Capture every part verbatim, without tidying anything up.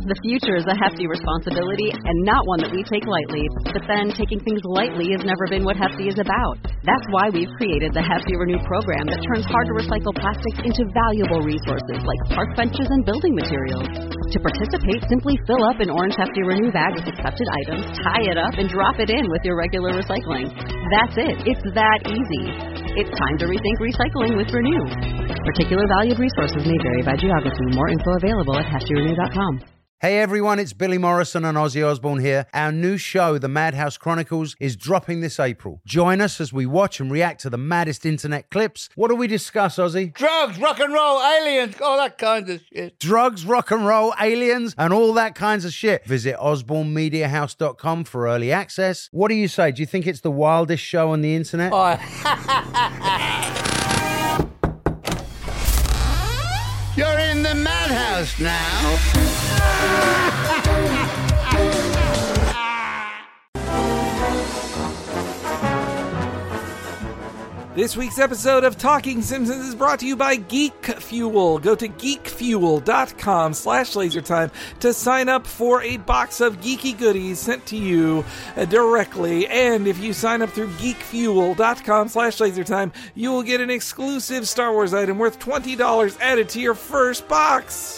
The future is a hefty responsibility and not one that we take lightly. But then, taking things lightly has never been what Hefty is about. That's why we've created the Hefty Renew program that turns hard-to-recycle plastics into valuable resources like park benches and building materials. To participate, simply fill up an orange Hefty Renew bag with accepted items, tie it up, and drop it in with your regular recycling. That's it. It's that easy. It's time to rethink recycling with Renew. Particular valued resources may vary by geography. More info available at hefty renew dot com. Hey everyone, it's Billy Morrison and Ozzy Osbourne here. Our new show, The Madhouse Chronicles, is dropping this April. Join us as we watch and react to the maddest internet clips. What do we discuss, Ozzy? Drugs, rock and roll, aliens, all that kind of shit. Drugs, rock and roll, aliens, and all that kinds of shit. Visit osborne media house dot com for early access. What do you say? Do you think it's the wildest show on the internet? Oh. You're in the madhouse now. This week's episode of Talking Simpsons is brought to you by Geek Fuel. Go to geekfuel.com slash lasertime to sign up for a box of geeky goodies sent to you directly. And if you sign up through geekfuel.com slash lasertime, you will get an exclusive Star Wars item worth twenty dollars added to your first box.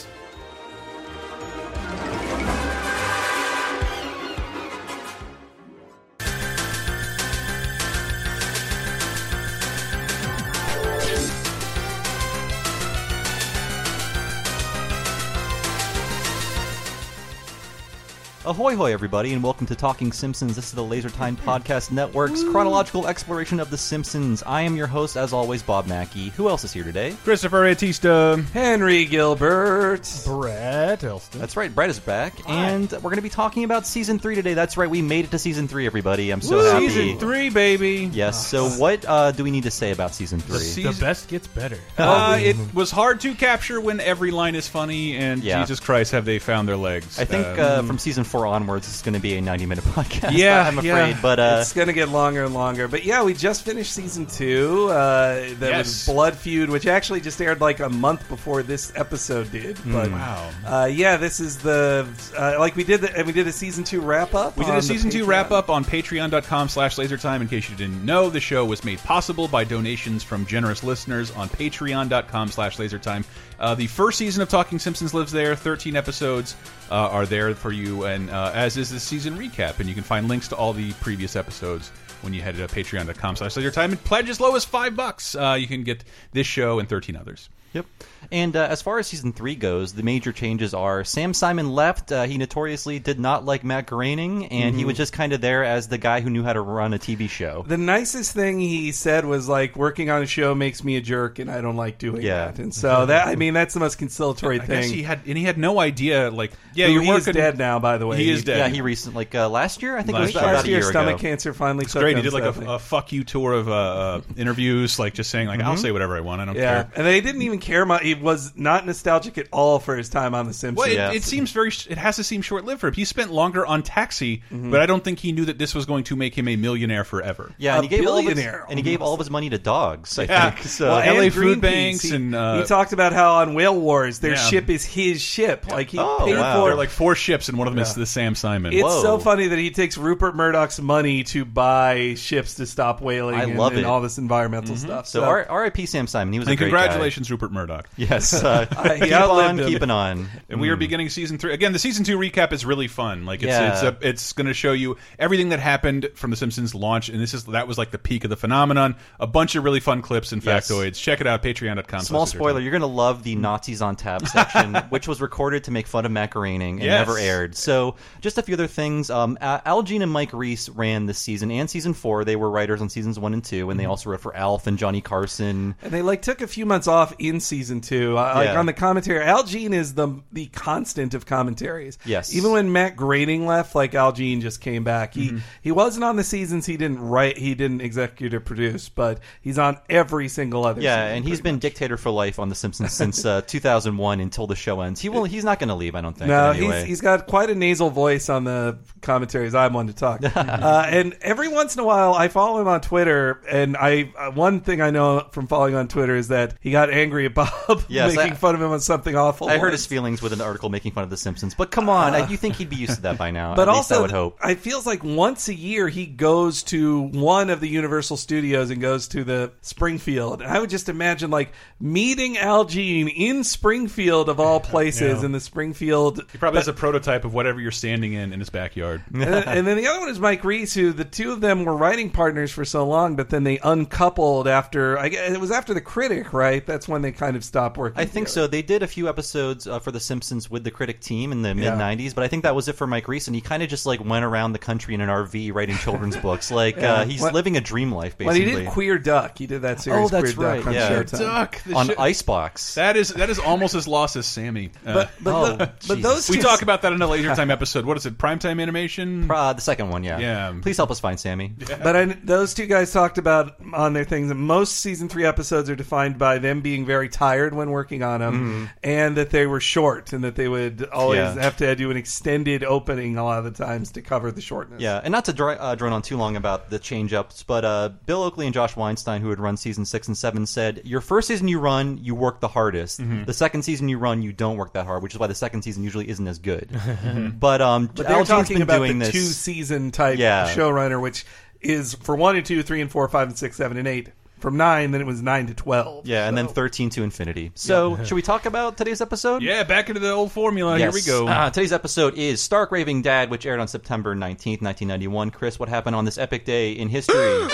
Ahoy hoy everybody, and welcome to Talking Simpsons. This is the LaserTime Podcast Network's chronological exploration of The Simpsons. I am your host, as always, Bob Mackey. Who else is here today? Christopher Atista. Henry Gilbert. Brett Elston. That's right, Brett is back, Hi. and we're going to be talking about Season three today. That's right, we made it to Season three, everybody. I'm so Woo! happy. Season three, baby. Yes, so what uh, do we need to say about Season three? The, season- the best gets better. Uh, it was hard to capture when every line is funny, and yeah. Jesus Christ, have they found their legs. I think uh, uh, from Season four onwards, it's going to be a ninety-minute podcast. Yeah, I'm afraid, yeah. but uh, it's going to get longer and longer. But yeah, we just finished Season two. Uh, that yes. was Blood Feud, which actually just aired like a month before this episode did. But wow. Uh, yeah, this is the uh, like we did the, we did a Season two wrap up. We did a Season two wrap up on patreon.com slash lasertime. In case you didn't know, the show was made possible by donations from generous listeners on patreon.com slash lasertime. Uh, the first season of Talking Simpsons lives there. thirteen episodes uh, are there for you, and uh, as is the season recap. And you can find links to all the previous episodes when you head to patreon.com slash lasertime and pledge as low as five bucks. Uh, you can get this show and thirteen others. Yep. And uh, as far as Season three goes, the major changes are Sam Simon left. Uh, he notoriously did not like Matt Groening, and mm-hmm. he was just kind of there as the guy who knew how to run a T V show. The nicest thing he said was, like, working on a show makes me a jerk, and I don't like doing yeah. that. And so, that I mean, that's the most conciliatory I thing. guess he had, and he had no idea, like, yeah, Who you're he working. Is dead now, by the way. He, he is dead. Yeah, he recently, like, uh, last year? I think last it was about last a year, year stomach ago. cancer finally It's took great. him. He did, like, so a, a fuck you tour of uh, uh, interviews, like, just saying, like, mm-hmm. I'll say whatever I want. I don't yeah. care. And they didn't even care much. He was not nostalgic at all for his time on The Simpsons. Well, it, yeah. it seems very. It has to seem short-lived for him. He spent longer on Taxi, mm-hmm. but I don't think he knew that this was going to make him a millionaire forever. Yeah, a and he gave all of his, billionaire. and he gave all of his money to dogs. I Yeah. think. So Well, L A and food Greenpeace. banks he, and, uh, he talked about how on Whale Wars their Yeah. ship is his ship. Like he Oh, paid wow. for There it. are like four ships, and one of them Yeah. is the Sam Simon. It's Whoa. so funny that he takes Rupert Murdoch's money to buy ships to stop whaling I and, love and it. all this environmental Mm-hmm. stuff. So R I P Sam Simon. He was and a great congratulations, Rupert Murdoch. guy. Yes. Uh, he keep outlived on, him. keeping on. And we are beginning season three again. The season two recap is really fun. Like it's Yeah. it's a, it's going to show you everything that happened from the Simpsons launch, and this is that was like the peak of the phenomenon. A bunch of really fun clips and Yes. factoids. Check it out, patreon dot com. Small spoiler, you're going to love the Nazis on Tap section, which was recorded to make fun of Matt Groening and Yes. never aired. So just a few other things. Um, Al Jean and Mike Reese ran this season and season four. They were writers on seasons one and two, and they also wrote for Alf and Johnny Carson. And they like took a few months off in season two. Uh, Like Yeah. on the commentary, Al Jean is the the constant of commentaries. Yes. Even when Matt Groening left, like Al Jean just came back. He Mm-hmm. he wasn't on the seasons. He didn't write. He didn't executive produce, but he's on every single other. Yeah, season, and he's pretty been much. dictator for life on The Simpsons since uh, two thousand one until the show ends. He will. He's not going to leave, I don't think. No, anyway. he's he's got quite a nasal voice on the commentaries. I'm one to talk. uh, and every once in a while, I follow him on Twitter, and I uh, one thing I know from following on Twitter is that he got angry at Bob Yes, making I- fun of him on something awful. I heard once. his feelings with an article making fun of The Simpsons, but come on, I, you think he'd be used to that by now? But At least also, I would hope. I feels like once a year he goes to one of the Universal Studios and goes to the Springfield. And I would just imagine like meeting Al Jean in Springfield of all places Yeah. in the Springfield. He probably has a prototype of whatever you're standing in in his backyard. and, and then the other one is Mike Reese, who the two of them were writing partners for so long, but then they uncoupled after. I guess it was after The Critic, right? That's when they kind of stopped working. I think together. so. They did a few episodes uh, for The Simpsons with the Critic team in the Yeah. mid nineties, but I think that was it for Mike Reese, and he kind of just like went around the country in an R V writing children's books. Like Yeah. uh, he's What- living a dream life, When basically. he did Queer Duck, he did that series. Oh, that's Queer right, Duck on yeah. Showtime. Duck the on shit- Icebox. That is that is almost as lost as Sammy. Uh, But but, Oh, the- but Jesus. those we two- talk about that in a Laser Time episode. What is it? Primetime Animation? Uh, the second one, yeah. Yeah. Please help us find Sammy. But I, those two guys talked about on their things that most season three episodes are defined by them being very tired when working on them, and that they were short, and that they would always Yeah. have to do an extended opening a lot of the times to cover the shortness. Yeah, and not to dr- uh, drone on too long about the change-ups, but uh, Bill Oakley and Josh Weinstein, who had run season six and seven, said, your first season you run, you work the hardest. The second season you run, you don't work that hard, which is why the second season usually isn't as good. But, um, But Al they're Jean's talking been about doing the this. two season type Yeah. showrunner, which is for one and two, three and four, five and six, seven and eight. From nine, then it was nine to twelve. Yeah, and then thirteen to infinity. So, should we talk about today's episode? Yeah, back into the old formula. Yes. Here we go. Uh, today's episode is Stark Raving Dad, which aired on September nineteenth, nineteen ninety-one. Chris, what happened on this epic day in history?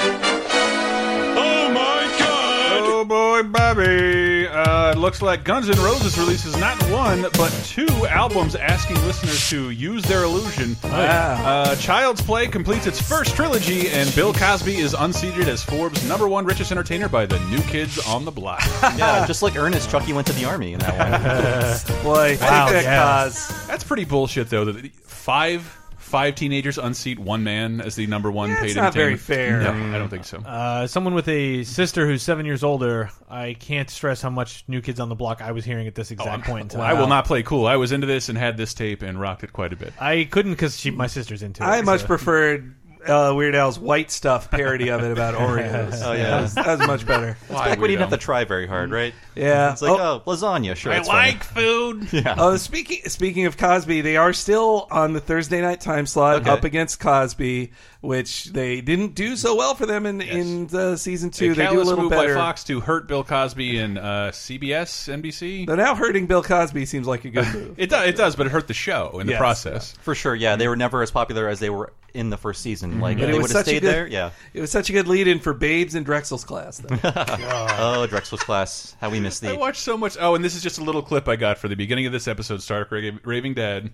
Oh boy, Bobby! Uh, it looks like Guns N' Roses releases not one but two albums asking listeners to use their illusion. Uh, Child's Play completes its first trilogy, and Bill Cosby is unseated as Forbes' number one richest entertainer by the New Kids on the Block. Yeah, just like Ernest, Chucky went to the army in that one. Boy, take Wow, that, yeah. cause. That's pretty bullshit, though. That five five teenagers unseat one man as the number one Yeah, paid it's not very entertainer. fair. No, I don't think so. Uh, someone with a sister who's seven years older, I can't stress how much New Kids on the Block I was hearing at this exact point in time. I will not play cool. I was into this and had this tape and rocked it quite a bit. I couldn't because my sister's into it. I much so- preferred uh, Weird Al's White Stuff parody of it about Oreos. Oh, yeah. That was, that was much better. Back when you didn't have to try very hard, right? Yeah. It's like, oh, lasagna, sure. I it's funny. like food. Yeah. Oh, speaking speaking of Cosby, they are still on the Thursday night time slot Okay. up against Cosby, which they didn't do so well for them in in uh, season two. A They do a callous little move better. by Fox to hurt Bill Cosby and uh, C B S, N B C. But now hurting Bill Cosby seems like a good move. It does, it does, but it hurt the show in the Yes, process. For sure, yeah. They were never as popular as they were in the first season. Like, But if it they was would have such a stayed good- there, yeah. It was such a good lead-in for Babes in Drexel's class. Though. Oh, Drexel's class. How we miss I the... watched so much. Oh, and this is just a little clip I got for the beginning of this episode, Stark Ra- Raving Dad.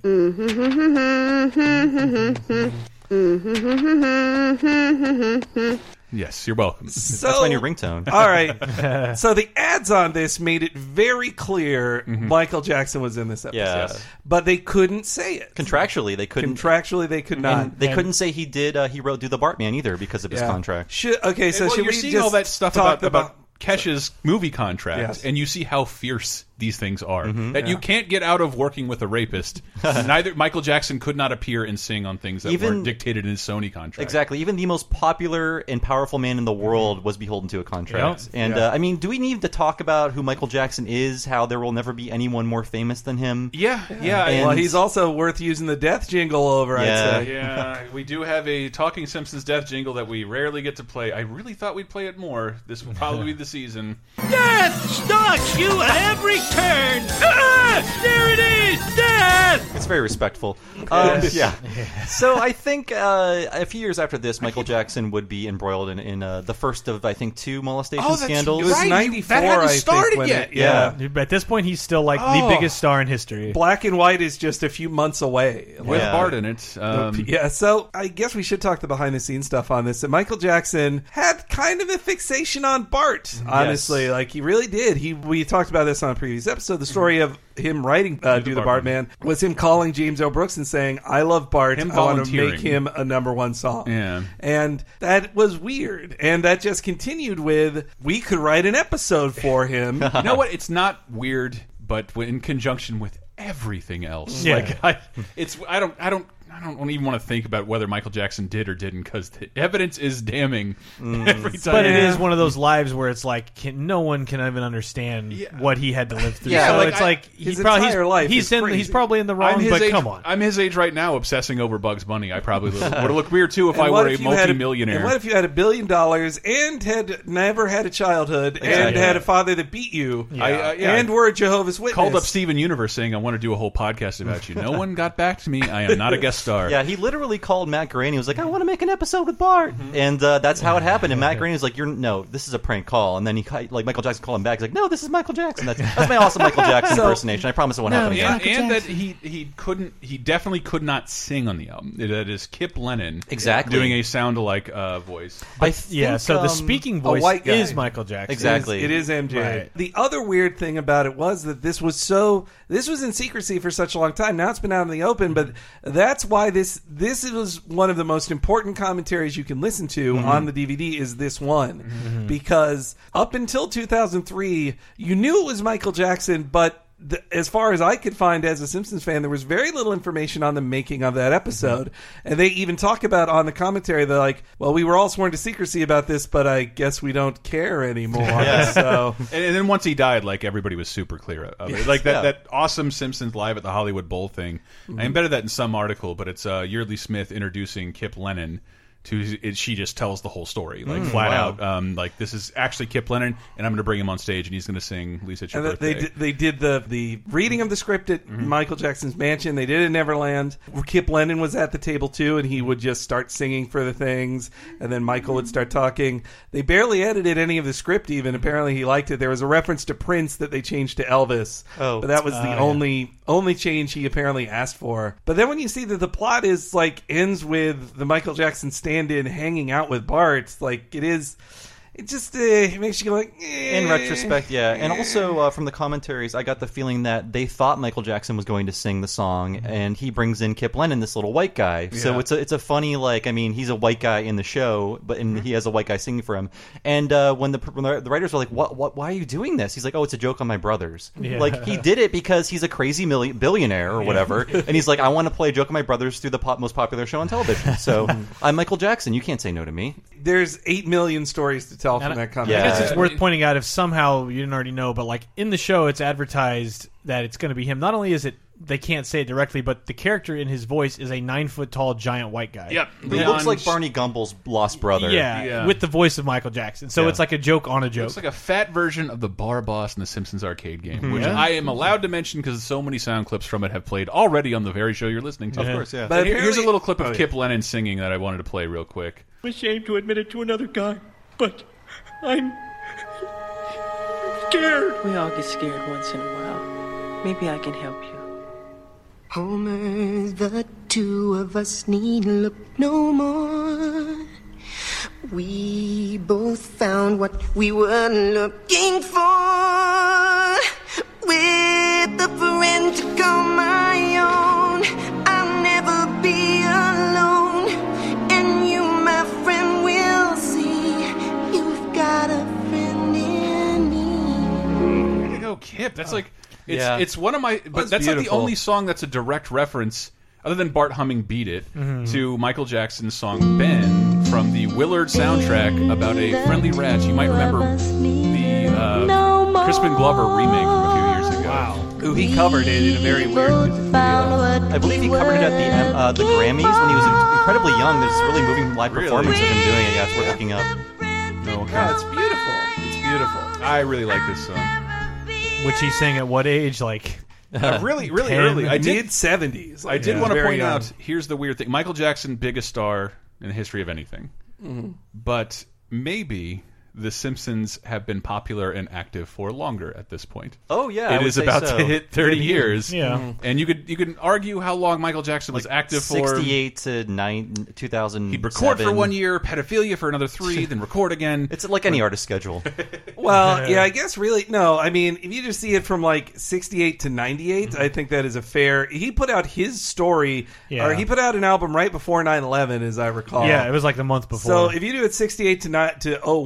Yes, you're welcome. So, That's my new ringtone. All right. So the ads on this made it very clear Michael Jackson was in this episode. Yeah. But they couldn't say it. Contractually, they couldn't... Contractually, they could not. and they couldn't say he did. Uh, he wrote "Do the Bartman" either because of his Yeah. contract. Should, okay, so well, should you're we seeing just all that stuff talk about, about Kesha's movie contract, Yes. and you see how fierce these things are. Mm-hmm. That you can't get out of working with a rapist. Neither Michael Jackson could not appear and sing on things that Even- weren't dictated in his Sony contract. Exactly. Even the most popular and powerful man in the world was beholden to a contract. Yep. And Yeah. uh, I mean, do we need to talk about who Michael Jackson is? How there will never be anyone more famous than him? Yeah, yeah. And- Well, he's also worth using the death jingle over, Yeah. I'd say. Yeah, we do have a Talking Simpsons death jingle that we rarely get to play. I really thought we'd play it more. This will probably be the season. Death stalks you at every turn. Ah, there it is, death. It's very respectful. Um, yeah. So I think uh, a few years after this, Michael Jackson would be embroiled in, in uh, the first of, I think, two molestation Oh, that's scandals. It was Right, ninety-four, that hadn't I think, started when yet. it- yeah. At this point, he's still like Oh. the biggest star in history. Black and White is just a few months away. With Yeah. Bart in it. Um, Yeah, so I guess we should talk the behind the scenes stuff on this. And Michael Jackson had kind of a fixation on Bart, honestly. Yes. Like, he really did. He We talked about this on a previous episode. The story of him writing uh, Do the Bartman was him calling James L. Brooks and saying, I love Bart. Him I want to volunteering. make him a number one song. Yeah. And that was weird. And that just continued with, we could write an episode for him. You know what? It's not weird, but in conjunction with everything else. Yeah. Like I, it's I don't I don't I don't even want to think about whether Michael Jackson did or didn't, because the evidence is damning mm. every time. But it is one of those lives where it's like can, no one can even understand yeah. what he had to live through. Yeah, so like it's I, like his he probably, entire he's, life he's, is in, he's probably in the wrong. I'm but age, come on, I'm his age right now, obsessing over Bugs Bunny. I probably would have looked weird too if and I were a if multi-millionaire. A, and what if you had a billion dollars and had never had a childhood exactly. and had a father that beat you yeah. I, uh, yeah. and were a Jehovah's Witness? Called up Steven Universe saying I want to do a whole podcast about you. No one got back to me. I am not a guest star. Yeah, he literally called Matt Groening. He was like, I want to make an episode with Bart. Mm-hmm. And uh, that's how it happened. And Matt Groening was like, "You're no, this is a prank call." And then he like Michael Jackson called him back. He's like, "No, this is Michael Jackson." That's, that's my awesome Michael Jackson so, impersonation. I promise it won't no, happen again. And, and that he he couldn't he definitely could not sing on the album. That is Kip Lennon exactly doing a sound-alike uh, voice. I think, yeah, so um, the speaking voice white guy. is Michael Jackson. Exactly, it is, it is M J. Right. The other weird thing about it was that this was so this was in secrecy for such a long time. Now it's been out in the open, but that's why this this was one of the most important commentaries you can listen to mm-hmm. on the D V D is this one mm-hmm. because up until two thousand three you knew it was Michael Jackson, but the, as far as I could find as a Simpsons fan, there was very little information on the making of that episode. Mm-hmm. And they even talk about on the commentary, they're like, well, we were all sworn to secrecy about this, but I guess we don't care anymore. Yeah. So, and, and then once he died, like everybody was super clear of it. Yes. Like that, Yeah. that awesome Simpsons Live at the Hollywood Bowl thing. Mm-hmm. I embedded that in some article, but it's uh, Yeardley Smith introducing Kip Lennon. To it, she just tells the whole story, like Mm, flat wow. out. Um, like this is actually Kip Lennon, and I'm going to bring him on stage, and he's going to sing "Lisa, It's Your and Birthday." they did, they did the the reading of the script at Mm-hmm. Michael Jackson's mansion. They did it in Neverland. Kip Lennon was at the table too, and he would just start singing for the things, and then Michael would start talking. They barely edited any of the script. Even apparently he liked it. There was a reference to Prince that they changed to Elvis, Oh. but that was the Uh, yeah. only only change he apparently asked for. But then when you see that the plot is like ends with the Michael Jackson stand-in hanging out with Bart, like it is. It just uh, it makes you go like, eh. In retrospect, yeah. And also uh, from the commentaries, I got the feeling that they thought Michael Jackson was going to sing the song, and he brings in Kip Lennon, this little white guy. So Yeah. it's a it's a funny, like, I mean, he's a white guy in the show, but and he has a white guy singing for him. And uh, when the when the writers were like, "What what? Why are you doing this?" He's like, "Oh, it's a joke on my brothers." Yeah. Like he did it because he's a crazy milli- billionaire or whatever, and he's like, "I want to play a joke on my brothers through the pop- most popular show on television." So I'm Michael Jackson. You can't say no to me. There's eight million stories to tell from And that I- comment. I guess Yeah. it's worth pointing out if somehow you didn't already know, but like in the show, it's advertised that it's going to be him. Not only is it they can't say it directly, but the character in his voice is a nine foot tall giant white guy. Yep, He Leon looks like Barney Gumbel's lost brother. Yeah, Yeah. with the voice of Michael Jackson. So Yeah. it's like a joke on a joke. Looks like a fat version of the bar boss in the Simpsons arcade game, which Yeah. I am allowed to mention because so many sound clips from it have played already on the very show you're listening to. Of course, yeah. But Here- here's a apparently- little clip of Oh, yeah. Kip Lennon singing that I wanted to play real quick. I'm ashamed to admit it to another guy, but I'm scared. We all get scared once in a while. Maybe I can help you. Homer, the two of us need look no more. We both found what we were looking for. With a friend to call my own, I'll never be alone. And you, my friend, will see you've got a friend in me. There you go, Kip. That's like it's Yeah. it's one of my. But That's that's like the beautiful. only song that's a direct reference, other than Bart humming "Beat It," Mm-hmm. to Michael Jackson's song "Ben" from the Willard soundtrack about a friendly rat. You might remember the uh, Crispin Glover remake from a few years ago. wow. Who he covered it in a very weird music video. I believe he covered it at the uh, the Grammys when he was incredibly young. There's really moving live Really? performance of him doing it. Yeah, it's worth looking up. No, okay. Yeah, it's beautiful. It's beautiful. I really like this song. Which he sang at what age? Like Uh, really, really ten. early. I did. Mid seventies. I did want to point out. Here's the weird thing: Michael Jackson, biggest star in the history of anything, Mm-hmm. but maybe The Simpsons have been popular and active for longer at this point. Oh yeah, I It would is say about so. to hit thirty years. Yeah. Mm-hmm. And you could you could argue how long Michael Jackson was active for. sixty-eight to nine, two thousand. He'd record for one year, pedophilia for another three, then record again. It's like any artist schedule. Well, yeah, I guess really no. I mean, if you just see it from like sixty-eight to ninety-eight, I think that is a fair. He put out his story, Yeah. or he put out an album right before nine eleven, as I recall. Yeah, it was like the month before. So if you do it sixty-eight to ni- to oh one,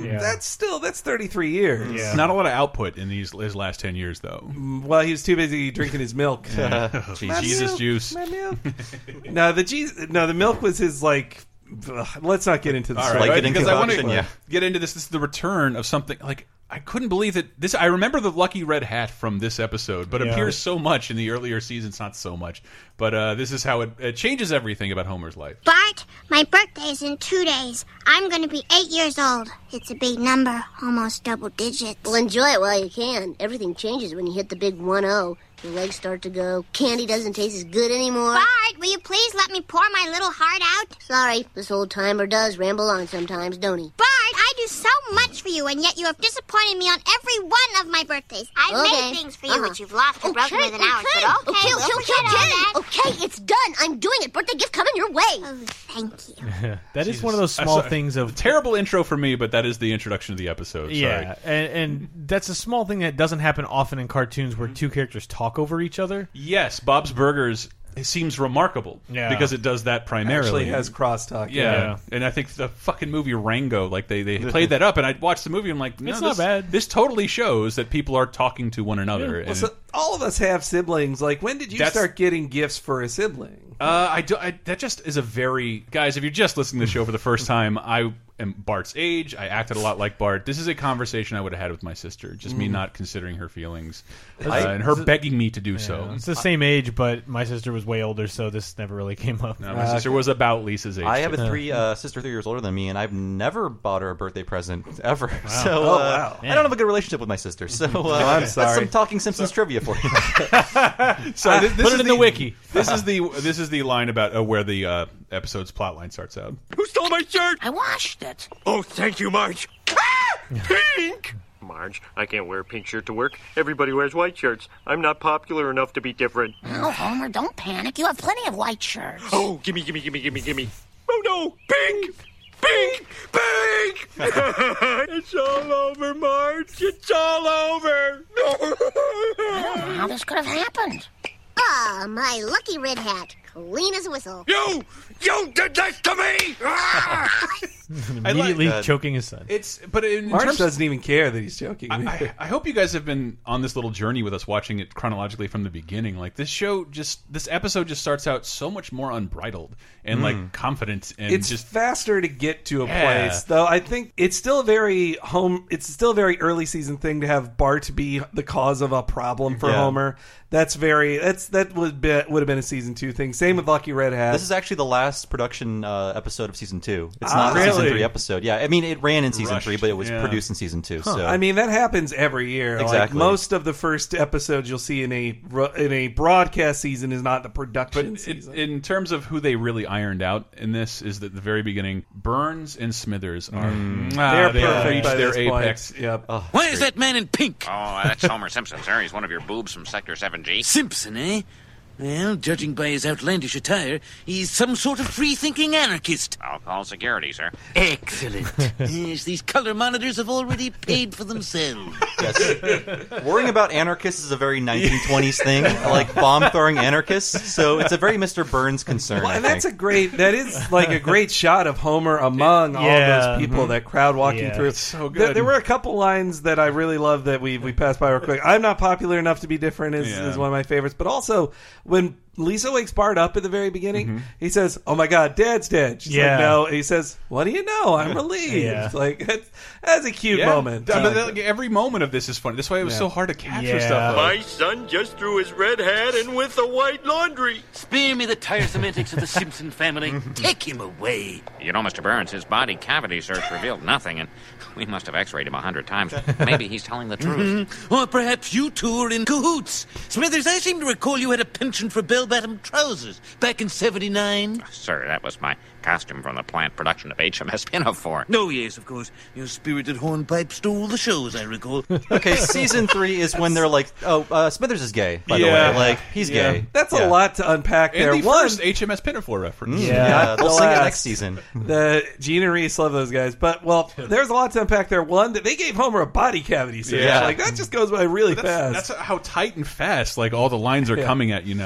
Yeah. That's still that's thirty-three years. Yeah. Not a lot of output in these his last ten years, though. Well, he was too busy drinking his milk. Oh, My Jesus milk, juice. my milk. no, the Jesus, no, the milk was his like. Ugh, let's not get into this. All right, Like right, it in because I want to concoction, yeah. get into this. This is the return of something like I couldn't believe that this. I remember the lucky red hat from this episode, but it Yeah. appears so much in the earlier seasons. Not so much, but uh, this is how it, it changes everything about Homer's life. Bart, my birthday is in two days. I'm going to be eight years old. It's a big number, almost double digits. Well, enjoy it while you can. Everything changes when you hit the big one oh. Your legs start to go. Candy doesn't taste as good anymore. Bart, will you please let me pour my little heart out? Sorry, this old timer does ramble on sometimes, don't he? Bart, I do so much for you, and yet you have disappointed me on every one of my birthdays. I've Okay. made things for you Uh-huh. which you've lost or Okay, broken within okay. hours, but okay, okay, we'll okay, forget all okay, that. okay, it's done. I'm doing it. Birthday gift coming your way. Oh, thank you. That is one of those Uh, small so- things of Terrible intro for me, but that is the introduction to the episode. Sorry. yeah, and, and that's a small thing that doesn't happen often in cartoons where two characters talk over each other. Yes, Bob's Burgers seems remarkable Yeah. because it does that primarily. Actually has crosstalk. Yeah. Yeah. And I think the fucking movie Rango, like they, they played that up, and I watched the movie. And I'm like, no, It's this, not bad. This totally shows that people are talking to one another. Well, and so all of us have siblings. Like, when did you That's- start getting gifts for a sibling? Uh, I, do, I that just is a very guys. If you're just listening to the show for the first time, I am Bart's age. I acted a lot like Bart. This is a conversation I would have had with my sister. Just me not considering her feelings uh, I- and her begging me to do so. It's the same age, but my sister was way older, so this never really came up. No, my sister was about Lisa's age. I have too. a three uh, sister three years older than me, and I've never bought her a birthday present ever. So Oh, uh, wow. I don't have a good relationship with my sister. So uh, I'm that's sorry. some Talking Simpsons trivia for you. So this, this Put is it in the wiki. This is the this is the line about uh, where the uh, episode's plot line starts out. Who stole my shirt? I washed it. Oh, thank you, Marge. Ah! Pink! Marge, I can't wear a pink shirt to work. Everybody wears white shirts. I'm not popular enough to be different. Oh, Homer, don't panic. You have plenty of white shirts. Oh, gimme, gimme, gimme, gimme, gimme. Oh, no! Pink! Pink! Pink! It's all over, Marge. It's all over. I don't know how this could have happened. Ah, my lucky red hat. Clean as a whistle. You! You did this to me! Ah! Immediately that. choking his son. It's but in Marge terms doesn't even care that he's joking. I, I, I hope you guys have been on this little journey with us, watching it chronologically from the beginning. Like this show, just this episode just starts out so much more unbridled and like confident, and it's just faster to get to a Yeah. place, though. I think it's still a very home. It's still a very early season thing to have Bart be the cause of a problem for Yeah. Homer. That's very. That's that would be, would have been a season two thing. Same with Lucky Red Hat. This is actually the last production uh, episode of season two. It's Ah, not a season really? three episode. Yeah, I mean it ran in season Rushed, three, but it was yeah. produced in season two. So I mean, that happens every year. Like, Exactly. most of the first episodes you'll see in a in a broadcast season is not the production But season. in, in terms of who they really ironed out in this, is that the very beginning, Burns and Smithers are They're ah, they have perfect reached by their this point. apex. Yep. Why is that man in pink? Oh, that's Homer Simpson, sir. He's one of your boobs from Sector seven G. Simpson, eh? Well, judging by his outlandish attire, he's some sort of free-thinking anarchist. I'll call security, sir. Excellent. Yes, these color monitors have already paid for themselves. yes. Worrying about anarchists is a very nineteen twenties thing, like bomb throwing anarchists. So it's a very Mister Burns concern. Well, I and that's a think. great. That is like a great shot of Homer among all Yeah. those people. That crowd walking Yeah. through. It's so There, good. there were a couple lines that I really love that we we passed by real quick. I'm not popular enough to be different is, Yeah. is one of my favorites. But also when Lisa wakes Bart up at the very beginning, he says, "Oh my God, Dad's dead." She's Yeah. like, "No." And he says, "What do you know? I'm relieved." Yeah. Like that's, that's a cute Yeah. moment. I mean, Uh, like, every moment of this is funny. That's why it was Yeah. so hard to capture Yeah. stuff. My son just threw his red hat in with the white laundry. Spare me the tiresome antics of the Simpson family. Take him away. You know, Mister Burns, his body cavity search revealed nothing, and we must have x-rayed him a hundred times. Maybe he's telling the truth. Or perhaps you two are in cahoots. Smithers, I seem to recall you had a penchant for bell-bottom trousers back in seventy-nine. Sir, that was my costume from the plant production of H M S Pinafore. No, yes, of course. Your spirited hornpipe stole the shows, I recall. Okay, season three is when they're like, "Oh, uh, Smithers is gay." By the Yeah. way, like he's Yeah. gay. that's Yeah. a lot to unpack there. And the One, first H M S Pinafore reference. Mm, Yeah. yeah, they'll The sing it last. next season. The Gene and Reese love those guys, but well, there's a lot to unpack there. One, that they gave Homer a body cavity search. Yeah. Like that just goes by really That's, fast. that's how tight and fast like all the lines are Yeah. coming at you now. Yeah, And so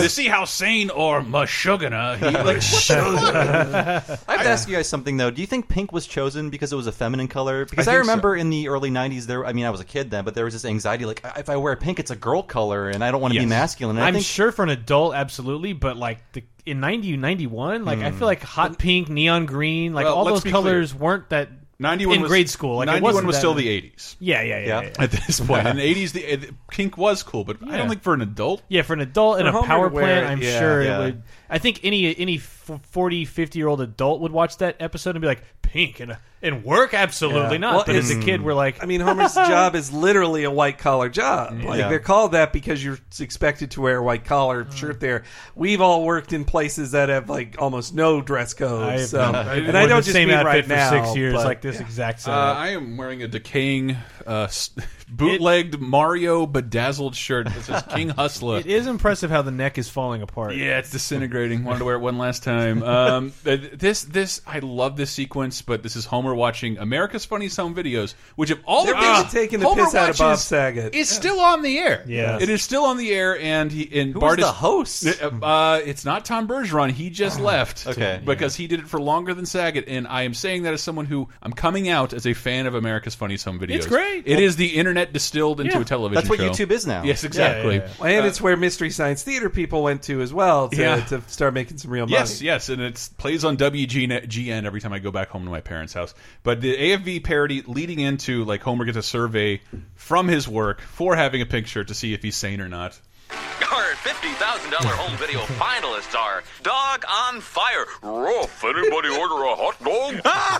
to see how sane or Meshuggah he like. I have to ask you guys something though. Do you think pink was chosen because it was a feminine color? Because I, I remember so. in the early nineties, there. I mean, I was a kid then, but there was this anxiety like, if I wear pink, it's a girl color, and I don't want to Yes. be masculine. And I I'm think, sure for an adult, absolutely, but like the, in ninety, ninety-one, like I feel like hot pink, neon green, like Well, all let's those be colors clear. weren't that ninety-one in was, grade school. Like it ninety-one wasn't was that- still the eighties. Yeah, yeah, yeah. yeah, yeah. At this point, in the eighties, the, the pink was cool, but I Yeah. don't think for an adult. Yeah, for an adult in For a Homer power to wear plant, it, I'm yeah. sure Yeah. it would. I think any any forty, fifty year old adult would watch that episode and be like, pink and and work? Absolutely Yeah. not. Well, but as a it's- kid, we're like, I mean, Homer's job is literally a white collar job. Like Yeah. they're called that because you're expected to wear a white collar shirt. There, we've all worked in places that have like almost no dress code. I have so, done- and worn I don't the just same mean outfit right for now, six years, but- like this exact Uh, setup. I am wearing a decaying, uh, s- bootlegged Mario bedazzled shirt that says King Hustler. It is impressive how the neck is falling apart. Yeah, it's disintegrating. Wanted to wear it one last time. Um, this, this, I love this sequence, but this is Homer watching America's Funniest Home Videos, which of all They're the basically things taking the Homer piss out of Bob watches Saget. is still on the air. Yeah. it is still on the air, and he and who Bart was is the host? Uh, it's not Tom Bergeron. He just left. Okay. because he did it for longer than Saget, and I am saying that as someone who I'm coming out as a fan of America's Funniest Home Videos. It's great. It is the internet distilled into Yeah. a television. That's what show. YouTube is now. Yes, exactly. Yeah, yeah, yeah. And Uh, it's where Mystery Science Theater people went to as well to, Yeah. to start making some real money. Yes, yes, and it plays on W G N every time I go back home to my parents' house. But the A F V parody leading into like Homer gets a survey from his work for having a pink shirt to see if he's sane or not. Our fifty thousand dollar home video finalists are Dog on Fire. Ruff, anybody order a hot dog?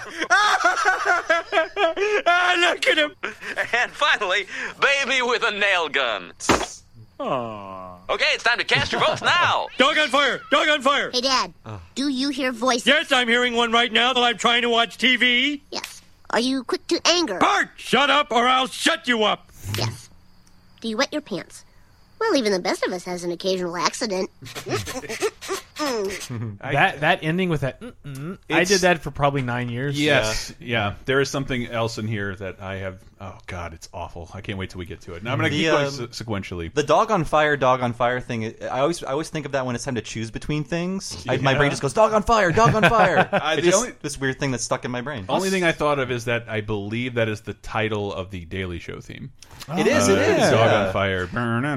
Ah, look at him. And finally, Baby with a Nail Gun. Aww. Okay, it's time to cast your votes now. Dog on fire! Dog on fire! Hey, Dad, do you hear voices? Yes, I'm hearing one right now while I'm trying to watch T V. Yes. Are you quick to anger? Bart, shut up or I'll shut you up. Yes. Do you wet your pants? Well, even the best of us has an occasional accident. that that ending with that. Mm-mm, I It's- did that for probably nine years. Yes, yeah. There is something else in here that I have. Oh God, it's awful. I can't wait till we get to it. Now I'm going to The, keep going um, se- sequentially. The dog on fire, dog on fire thing. I always, I always think of that when it's time to choose between things. I, my Yeah. brain just goes dog on fire, dog on fire. I- It's the just only- this weird thing that's stuck in my brain. Only thing I thought of is that I believe that is the title of the Daily Show theme. It is, it is. Dog yeah. on fire.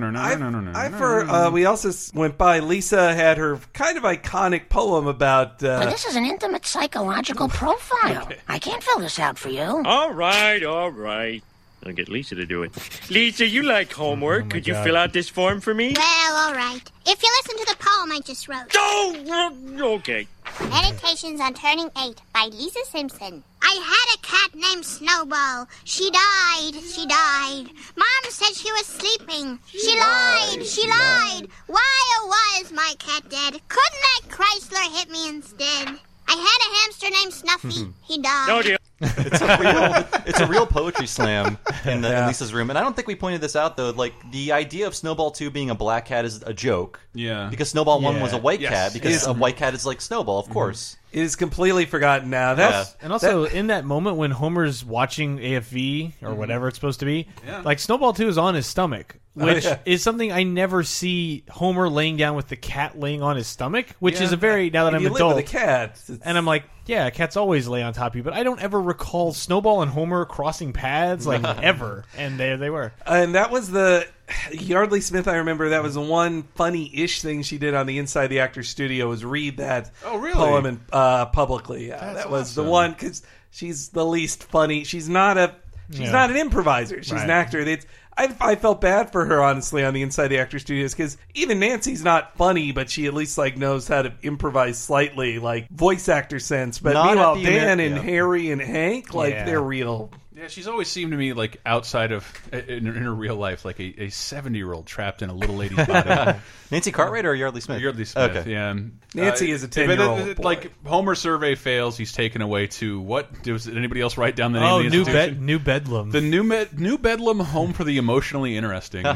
I for uh, we also s- went by. Lisa had her kind of iconic poem about. But Uh, this is an intimate psychological profile. I can't fill this out for you. All right, all right. I'll get Lisa to do it. Lisa, you like homework. Could you God. fill out this form for me? Well, all right. If you listen to the poem I just wrote. Oh, okay. Meditations on Turning eight by Lisa Simpson. I had a cat named Snowball. She died. She died. Mom said she was sleeping. She lied. She lied. Why, oh, why is my cat dead? Couldn't that Chrysler hit me instead? I had a hamster named Snuffy. He died. No deal. It's a real, it's a real poetry slam in, the, in Lisa's room, and I don't think we pointed this out though. Like the idea of Snowball two being a black cat is a joke. Yeah, because Snowball one Yeah. was a white Yes. cat. Because Yes. a white cat is like Snowball, of course. it is completely forgotten now. That's And also, in that moment when Homer's watching A F V or whatever it's supposed to be, Yeah. like Snowball two is on his stomach, which yeah. is something I never see Homer laying down with the cat laying on his stomach, which Yeah. is a very now that If I'm you adult. live with a cat. It's- And I'm like, yeah, cats always lay on top of you, but I don't ever recall Snowball and Homer crossing paths like ever. And there they were. And that was the Yardley Smith. I remember that was the one funny-ish thing she did on the Inside the Actors Studio was read that Oh, really? poem in, uh, publicly. Yeah, That's that was awesome. the one because she's the least funny. She's not a she's Yeah. not an improviser. She's Right. an actor. It's, I, I felt bad for her honestly on the Inside the Actors Studios because even Nancy's not funny, but she at least like knows how to improvise slightly, like voice actor sense. But Not meanwhile, at the Dan Amer- and yeah. Harry and Hank, like Yeah. they're real. Yeah, she's always seemed to me like outside of in, in her real life, like a seventy-year-old trapped in a little lady's body. Nancy Cartwright or Yardley Smith? Yardley Smith. Okay. Yeah, Nancy Uh, is a but ten-year-old it- it- boy. Like Homer survey fails, he's taken away to what? Does anybody else write down the name Oh, of the New, institution? Bed New Bedlam. The New Med New Bedlam Home for the Emotionally Interesting.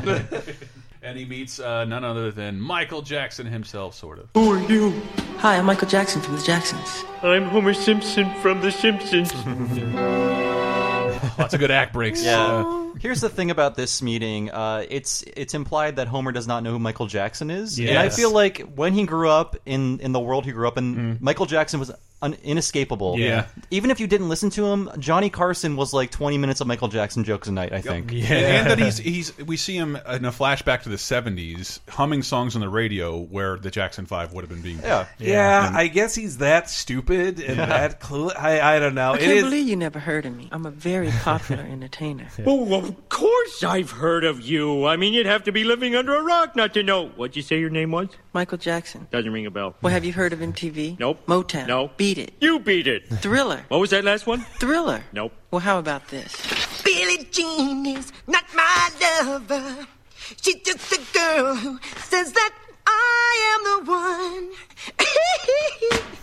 And he meets uh, none other than Michael Jackson himself, sort of. Who are you? Hi, I'm Michael Jackson from The Jacksons. I'm Homer Simpson from The Simpsons. Lots of good act breaks. Yeah. Uh, Here's the thing about this meeting. Uh, it's it's implied that Homer does not know who Michael Jackson is. Yes. And I feel like when he grew up, in, in the world he grew up in, Michael Jackson was un- inescapable. Yeah. Even if you didn't listen to him, Johnny Carson was like twenty minutes of Michael Jackson jokes a night, I think. Yeah. And, and that he's he's we see him in a flashback to the seventies humming songs on the radio where the Jackson Five would have been being played. Yeah, yeah. I guess he's that stupid and Yeah. that clueless. I I don't know. I It can't is. believe you never heard of me. I'm a very popular entertainer. Oh, of course I've heard of you. I mean, you'd have to be living under a rock not to know. What'd you say your name was? Michael Jackson. Doesn't ring a bell. Well, have you heard of M T V? Nope. Motown. No. Beat It. You beat it. Thriller. What was that last one? Thriller. Nope. Well, how about this? Billie Jean is not my lover. She's just a girl who says that I am the one.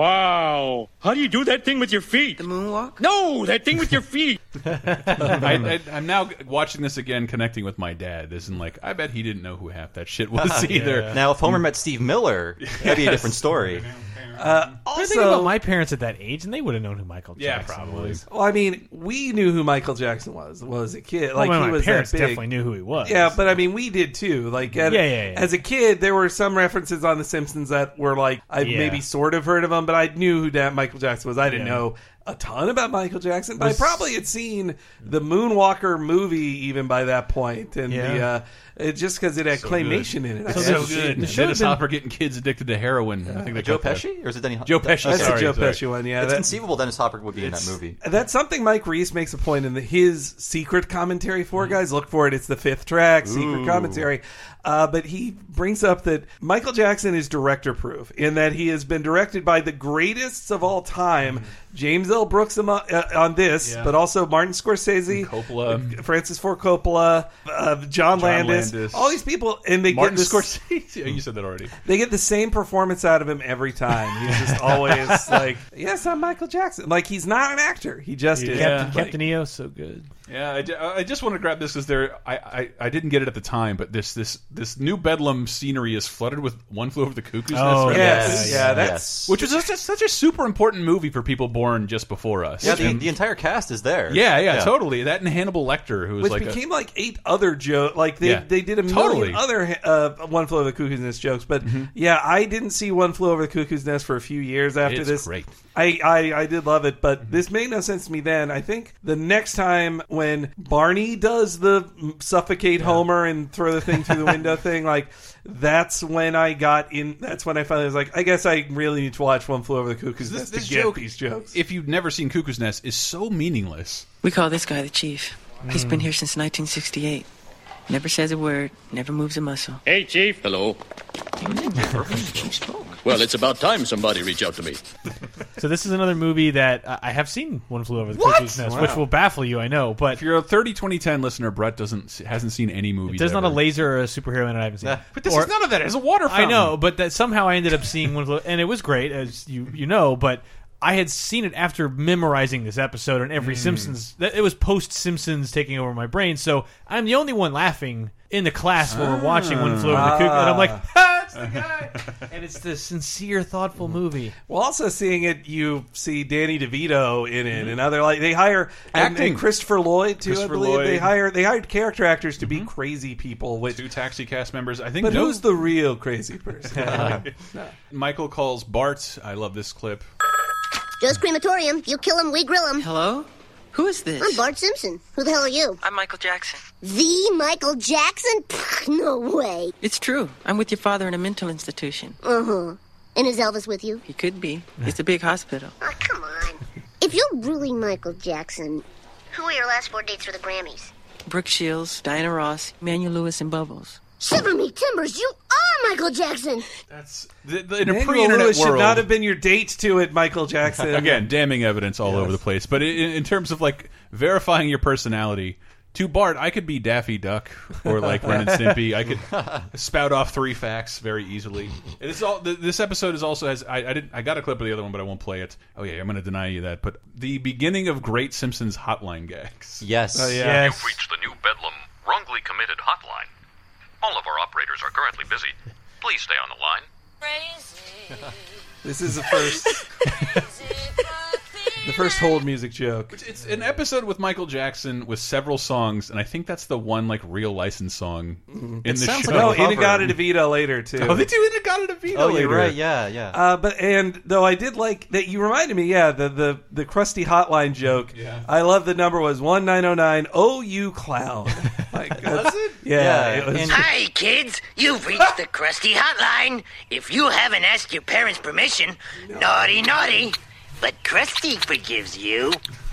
Wow. How do you do that thing with your feet? The moonwalk? No, that thing with your feet. I, I, I'm now watching this again, connecting with my dad. This and like, I bet he didn't know who half that shit was either. Now, if Homer met Steve Miller, that'd be a different story. Uh, I think also, about my parents at that age, and they would have known who Michael Yeah, Jackson probably. was. well, I mean, we knew who Michael Jackson was. Was a kid, like well, he my was parents that big. definitely knew who he was. Yeah, but I mean, we did too. Like, at, Yeah, yeah, yeah. as a kid, there were some references on The Simpsons that were like I Yeah. maybe sort of heard of them, but I knew who that Michael Jackson was. I didn't Yeah. know a ton about Michael Jackson, but Was- I probably had seen the Moonwalker movie even by that point, and the Yeah. uh, it, just because it had So claymation good. in it. It's I so guess. good. the show Dennis had been- Hopper getting kids addicted to heroin. I think they Joe cut that. Pesci? Or is it Denny Joe Pesci. That's sorry, the Joe sorry. Pesci one. Yeah, It's that- conceivable Dennis Hopper would be in that It's- movie. That's something Mike Reese makes a point in the, his secret commentary for, guys. Look for it. It's the fifth track, secret Ooh. commentary. Uh, but he brings up that Michael Jackson is director proof in that he has been directed by the greatest of all time, James L. Brooks am- uh, on this, Yeah. but also Martin Scorsese, Coppola. uh, Francis Ford Coppola, uh, John, John Landis, Landis. all these people, and they Martin get this, Scorsese. Oh, you said that already. they get the same performance out of him every time. He's just always like, yes, I'm Michael Jackson. Like, he's not an actor. He just is. Captain, Like, Captain E O, so good. Yeah, I, ju- I just want to grab this because there. I, I I didn't get it at the time, but this this this New Bedlam scenery is flooded with One Flew Over the Cuckoo's Nest. Oh, right? yes, Yes. yeah, that's Yes. Which was just, just such a super important movie for people born just before us. Yeah, the, And- the entire cast is there. yeah, yeah, totally. That and Hannibal Lecter, who was which like became a, like eight other jokes. Like they Yeah. they did a Totally. million other uh, One Flew Over the Cuckoo's Nest jokes. But yeah, I didn't see One Flew Over the Cuckoo's Nest for a few years after It's this. great. I, I I did love it, but this made no sense to me then. I think the next time when Barney does the suffocate Homer and throw the thing through the window thing, like that's when I got in. That's when I finally was like, I guess I really need to watch One Flew Over the Cuckoo's this, Nest this to get joke, these jokes. if you've never seen Cuckoo's Nest, is so meaningless. We call this guy the chief. He's been here since nineteen sixty-eight. Never says a word, never moves a muscle. Hey, Chief. Hello. Well, it's about time somebody reach out to me. So this is another movie that I I have seen, One Flew Over the What? Cuckoo's Nest, Wow. which will baffle you, I know. But If you're a thirty twenty ten listener, Brett doesn't hasn't seen any movies. there's not a ever. laser or a superhero in it I haven't seen. But this Or- is none of that. It's a water I fountain. know, but that somehow I ended up seeing One Flew, and it was great, as you you know. But I had seen it after memorizing this episode and every Mm. Simpsons. That it was post Simpsons taking over my brain, so I'm the only one laughing in the class when we're watching One Flew Over the Cuckoo, and I'm like, ha, it's the guy. And it's the sincere, thoughtful movie. Well, also seeing it, you see Danny DeVito in it, and other like they hire and, Acting. and Christopher Lloyd too. Christopher I believe Lloyd. they hire they hired character actors to be crazy people. Which, Two Taxi cast members. I think. but no- who's the real crazy person? Michael calls Bart. I love this clip. Joe's Crematorium. You kill him, we grill him. Hello? Who is this? I'm Bart Simpson. Who the hell are you? I'm Michael Jackson. The Michael Jackson? Pfft, no way. It's true. I'm with your father in a mental institution. Uh-huh. And is Elvis with you? He could be. It's a big hospital. Oh, come on. If you're really Michael Jackson, who are your last four dates for the Grammys? Brooke Shields, Diana Ross, Emmanuel Lewis, and Bubbles. Shiver me timbers, you are Michael Jackson. That's the, the, in a Emmanuel pre-internet Lewis world. should not have been your date to it, Michael Jackson. Again, damning evidence all over the place. But in, in terms of like verifying your personality, to Bart, I could be Daffy Duck or like Ren and Stimpy. I could spout off three facts very easily. It is all. This episode is also has. I, I didn't. I got a clip of the other one, but I won't play it. Oh yeah, I'm going to deny you that. But the beginning of Great Simpsons hotline gags. Yes. Oh, yeah. You've reached the New Bedlam wrongly committed hotline. All of our operators are currently busy. Please stay on the line. This is the first. The first hold music joke. It's an episode with Michael Jackson with several songs, and I think that's the one like real licensed song in It the sounds show. like no, Inagata-Devita later too. Oh, they do Inagata-Devita Oh, later. you're right. Yeah, yeah. Uh, but and though I did like that, you reminded me. Yeah, the the the crusty hotline joke. Yeah. I love the number was one nine zero nine. Oh, you clown! Like, was it? Yeah. Yeah, it was, and- Hi, kids. You've reached the Krusty Hotline. If you haven't asked your parents' permission, naughty, naughty. But Krusty forgives you.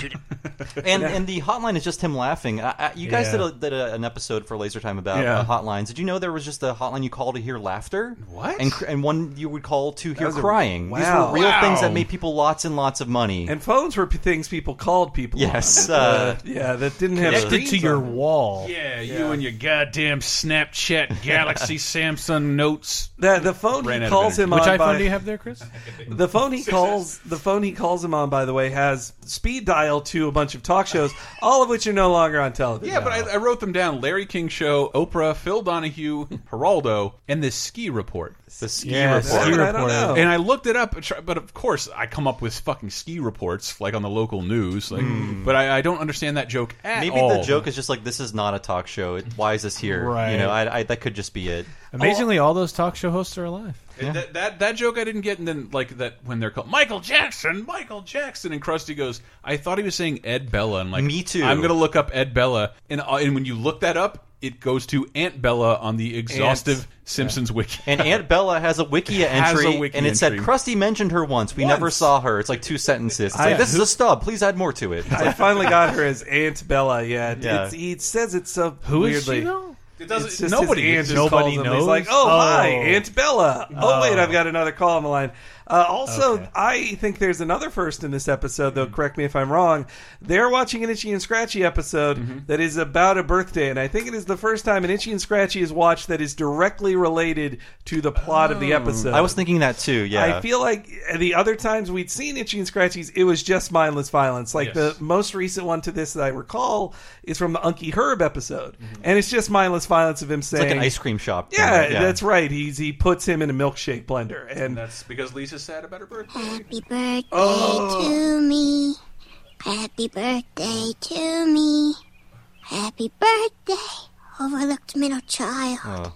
and and the hotline is just him laughing. I, I, you guys Yeah. did, a, did a, an episode for Laser Time about Yeah. uh, hotlines. Did you know there was just a hotline you call to hear laughter? What? And cr- and one you would call to hear was a- crying. These wow. were real Wow. things that made people lots and lots of money. and phones were p- things people called people. Yes, on. uh, yeah, that didn't have Connected screens to your on them. wall. Yeah, you and your goddamn Snapchat Galaxy Samsung Notes. The the phone Ran he out of calls energy. him Which on iPhone by, do you have there, Chris? The phone he calls the phone he calls him on, by the way, has speed dial to a bunch of talk shows, all of which are no longer on television. Yeah, but I, I wrote them down. Larry King Show, Oprah, Phil Donahue, Geraldo, and the Ski Report. the ski Yeah, report. ski I don't know. And I looked it up, but of course I come up with fucking ski reports, like on the local news. Like, but I, I don't understand that joke at Maybe all. the joke is just like, this is not a talk show. It, why is this here? Right. You know, I, I, that could just be it. Amazingly, all those talk show hosts are alive. And That, that that joke I didn't get, and then like that when they're called Michael Jackson, Michael Jackson, and Krusty goes, I thought he was saying Ed Bella. I'm like, Me too. I'm gonna look up Ed Bella, and uh, and when you look that up, it goes to Aunt Bella on the exhaustive Aunt. Simpsons wiki. And Aunt Bella has a Wikia Has a entry, wiki and it said, entry. Krusty mentioned her once. We Once. never saw her. It's like two sentences. It's I- like, this is a stub. Please add more to it. It's I like, finally got her as Aunt Bella. Yeah, Yeah. It's, he says it so Who is weirdly. she, though? It doesn't. It's just nobody. his It's aunt just just nobody calls him. He's knows? like, oh, Oh. hi, Aunt Bella. Oh, Oh. wait, I've got another call on the line. Uh, also, Okay. I think there's another first in this episode, though. Correct me if I'm wrong. They're watching an Itchy and Scratchy episode Mm-hmm. that is about a birthday, and I think it is the first time an Itchy and Scratchy is watched that is directly related to the plot of the episode. I was thinking that too, yeah. I feel like the other times we'd seen Itchy and Scratchies, it was just mindless violence. Like Yes. the most recent one to this that I recall is from the Unky Herb episode, and it's just mindless violence of him it's saying, like an ice cream shop. yeah, Yeah. that's right. He's he puts him in a milkshake blender, And and that's because Lisa's sad about her birthday. Happy birthday Oh. to me. Happy birthday to me. Happy birthday, overlooked middle child. Oh.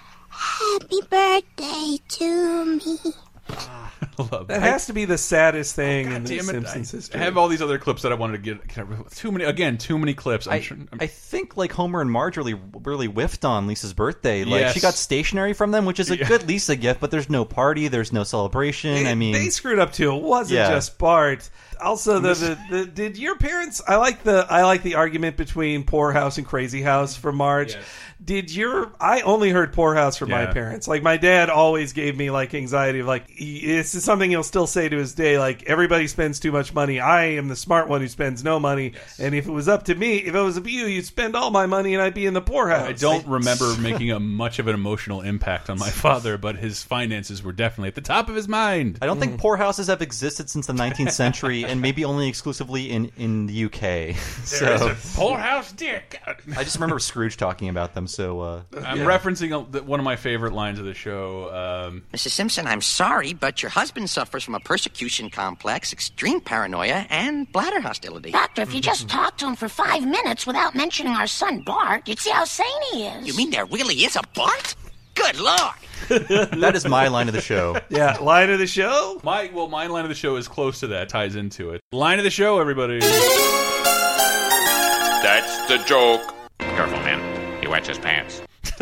Happy birthday to me. I love that I- has to be the saddest thing in the Damn it, Simpsons I history. have all these other clips that I wanted to get. Can I- Too many again. Too many clips. I'm I, sure. I'm, I think like Homer and Marge really really whiffed on Lisa's birthday. Like Yes. she got stationery from them, which is a Yeah. good Lisa gift, but there's no party, there's no celebration. They, I mean, they screwed up too. It wasn't Yeah. just Bart. Also, the, the, the did your parents? I like the I like the argument between Poor House and Crazy House for Marge. Yes. Did your I only heard Poor House from my Yeah. parents. Like my dad always gave me like anxiety of like he, this is something he'll still say to his day. Like everybody spends too much money. I am the smart one who spends no money. And if it was up to me, if it was up to you, you'd spend all my money and I'd be in the poorhouse. I don't remember making a much of an emotional impact on my father, but his finances were definitely at the top of his mind. I don't think poorhouses have existed since the nineteenth century, and maybe only exclusively in in the U K. There so is a poorhouse dick. I just remember Scrooge talking about them. So uh, I'm referencing a, the- one of my favorite lines of the show. Um, Missus Simpson, I'm sorry, but your husband suffers from a persecution complex, extreme paranoia, and bladder hostility. Doctor, if you just talk to him for five minutes without mentioning our son Bart, you'd see how sane he is. You mean there really is a Bart? Good lord! that is my line of the show. Yeah, line of the show. My well, my line of the show is close to that. Ties into it. Line of the show, everybody. That's the joke. Careful, man. He wets his pants.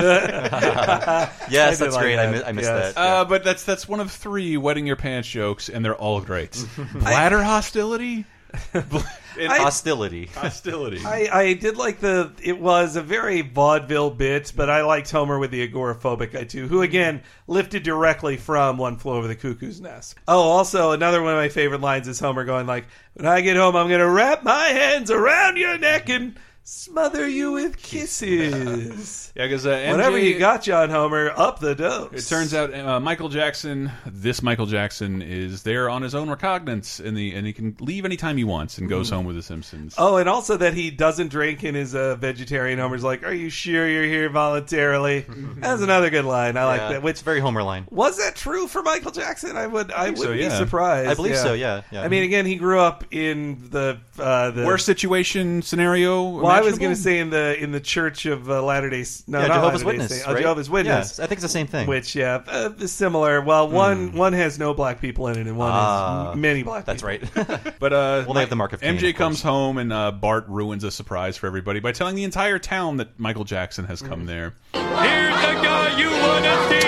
Yes, that's great. I, mi- I missed Yes. that. Uh, but that's that's one of three wetting your pants jokes, and they're all great. Bladder hostility. And I- Hostility. hostility. I, I did like the it was a very vaudeville bit, but I liked Homer with the agoraphobic guy too, who again lifted directly from One Flew Over the Cuckoo's Nest. Oh, also another one of my favorite lines is Homer going like, "When I get home, I'm gonna wrap my hands around your neck and smother you with kisses. Yeah, because uh, M J, whatever you got, John Homer, up the dose. It turns out uh, Michael Jackson, this Michael Jackson, is there on his own recognizance, and the and he can leave anytime he wants and goes Mm. home with the Simpsons. Oh, and also that he doesn't drink and is a vegetarian. Homer's like, "Are you sure you're here voluntarily?" That's another good line. I like Yeah, that. Which it's a very Homer line. Was that true for Michael Jackson? I would. I, think would so, be yeah. surprised. I believe so, yeah, yeah. I mean, again, he grew up in the uh, the Worst situation scenario. Well, I was imaginable? going to say in the in the Church of uh, Latter Day. No, Yeah, not Jehovah's Latter-day Witness, Saints. Oh, right? Jehovah's Witness. Yeah, I think it's the same thing. Which, yeah, uh, is similar. Well, one one has no black people in it, and one Ah, has many black. that's people. right. But uh, Well, they have the mark of Cain, M J of comes home and uh, Bart ruins a surprise for everybody by telling the entire town that Michael Jackson has come there. Here's the guy you wanna see.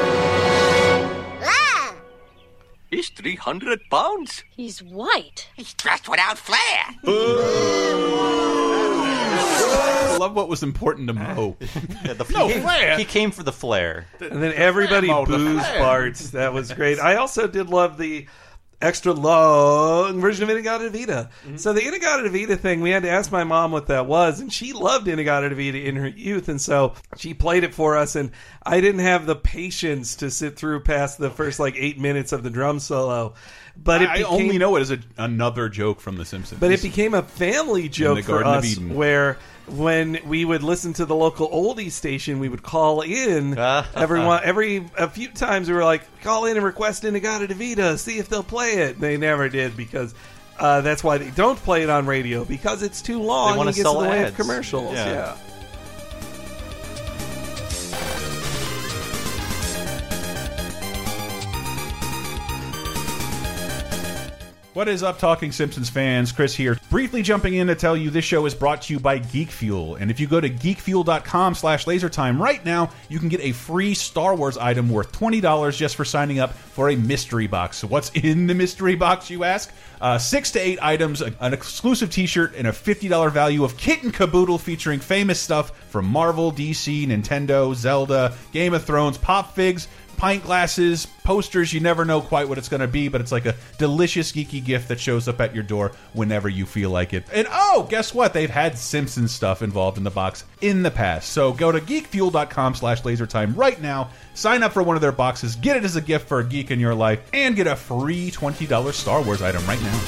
Ah! He's three hundred pounds. He's white. He's dressed without flair. I love what was important to Mo. Yeah, the, No he, came, flair. he came for the flair. And then everybody Mo, the boos flair. Bart. That was great. I also did love the extra long version of Inagata-Vita. Mm-hmm. So the Inagata-Vita thing, we had to ask my mom what that was, and she loved Inagata-Vita in her youth, and so she played it for us, and I didn't have the patience to sit through past the first like eight minutes of the drum solo. But it I became, only know it as a, another joke from The Simpsons. But it became a family joke the for Garden of us, Eden. where when we would listen to the local oldie station, we would call in everyone every a few times. We were like, call in and request Inagata-Vita, see if they'll play it. They never did because uh, that's why they don't play it on radio because it's too long. They wanna and it gets sell in the way ads. of commercials. Yeah. yeah. What is up, Talking Simpsons fans? Chris here. Briefly jumping in to tell you this show is brought to you by Geek Fuel. And if you go to geekfuel.com slash lasertime right now, you can get a free Star Wars item worth twenty dollars just for signing up for a mystery box. So what's in the mystery box, you ask? Uh, six to eight items, an exclusive t-shirt, and a fifty dollar value of kit and caboodle featuring famous stuff from Marvel, D C, Nintendo, Zelda, Game of Thrones, Pop Figs, pint glasses, posters. You never know quite what it's going to be, but it's like a delicious geeky gift that shows up at your door whenever you feel like it. And oh, guess what? They've had Simpsons stuff involved in the box in the past. So go to geekfuel.com slash lasertime right now, sign up for one of their boxes, get it as a gift for a geek in your life, and get a free twenty dollar Star Wars item right now.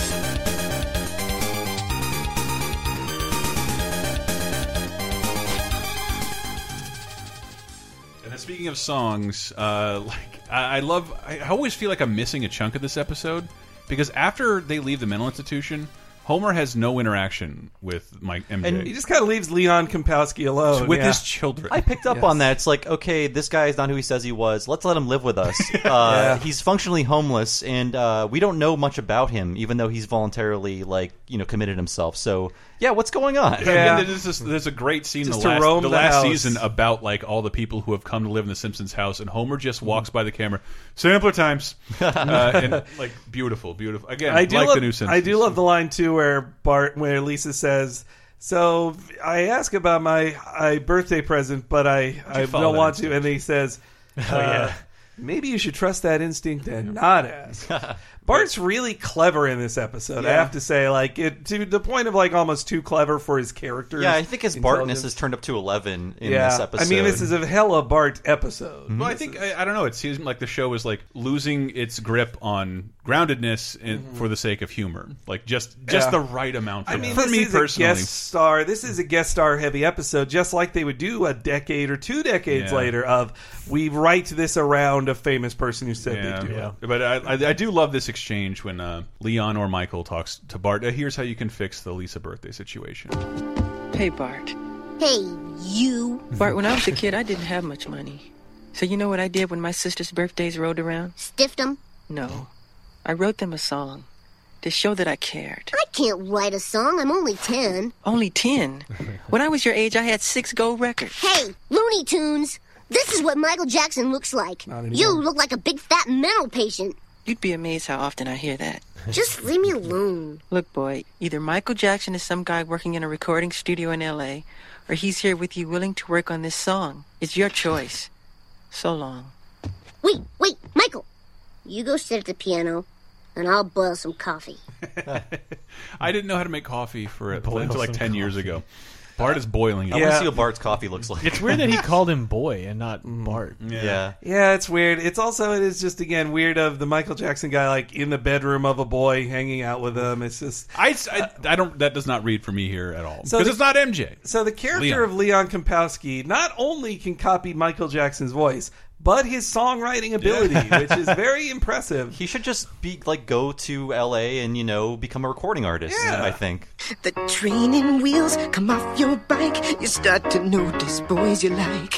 Speaking of songs, uh, like I, I love, I always feel like I'm missing a chunk of this episode because after they leave the mental institution, Homer has no interaction with Mike M J. And he just kind of leaves Leon Kompowski alone with yeah. his children. I picked up Yes. on that. It's like, okay, this guy is not who he says he was. Let's let him live with us. Uh, Yeah. He's functionally homeless, and uh, we don't know much about him, even though he's voluntarily, like, you know, committed himself. So, yeah, what's going on? Yeah. I mean, there's, this, there's a great scene in the Just to last, roam the the last house. season about like all the people who have come to live in the Simpsons house, and Homer just walks by the camera, sampler times, uh, and like beautiful, beautiful. Again, I do like love, the new Simpsons. I do love the line too where Bart, where Lisa says, "So I ask about my uh, birthday present, but I, I follow don't that want to." And he says, uh, yeah. "Maybe you should trust that instinct and not ask." Bart's really clever in this episode. I Yeah. have to say, like it to the point of like almost too clever for his character. Yeah, I think his Bartness has turned up to eleven in yeah. this episode. I mean, this is a hella Bart episode. Well, I think I, I don't know. It seems like the show is like losing its grip on groundedness in, for the sake of humor, like just just Yeah. the right amount. Of, I mean, for this me is personally, a guest star. This is a guest star heavy episode, just like they would do a decade or two decades Yeah. later. Of we write this around a famous person who said yeah, they do. yeah. But I, I, I do love this exchange when uh, Leon or Michael talks to Bart. Uh, here's how you can fix the Lisa birthday situation. Hey, Bart. Hey, you. Bart, when I was a kid, I didn't have much money. So you know what I did when my sister's birthdays rolled around? Stiffed them? No. I wrote them a song to show that I cared. I can't write a song. I'm only ten. Only ten? When I was your age, I had six gold records. Hey, Looney Tunes. This is what Michael Jackson looks like. You look like a big fat mental patient. You'd be amazed how often I hear that. Just leave me alone. Look, boy, either Michael Jackson is some guy working in a recording studio in L A, or he's here with you willing to work on this song. It's your choice. So long. Wait, wait, Michael. You go sit at the piano, and I'll boil some coffee. I didn't know how to make coffee for it until like ten years ago. Bart is boiling. I it. want to see what Bart's coffee looks like. It's weird that he called him boy and not Bart. Yeah. Yeah. Yeah, it's weird. It's also it is just again weird of the Michael Jackson guy like in the bedroom of a boy hanging out with him. It's just I, I, I don't. That does not read for me here at all because So the- it's not M J. so the character Leon. of Leon Kompowski not only can copy Michael Jackson's voice, but his songwriting ability, which is very impressive. He should just be like go to L A and you know become a recording artist. Yeah. I think. The training wheels come off your bike. You start to notice boys you like.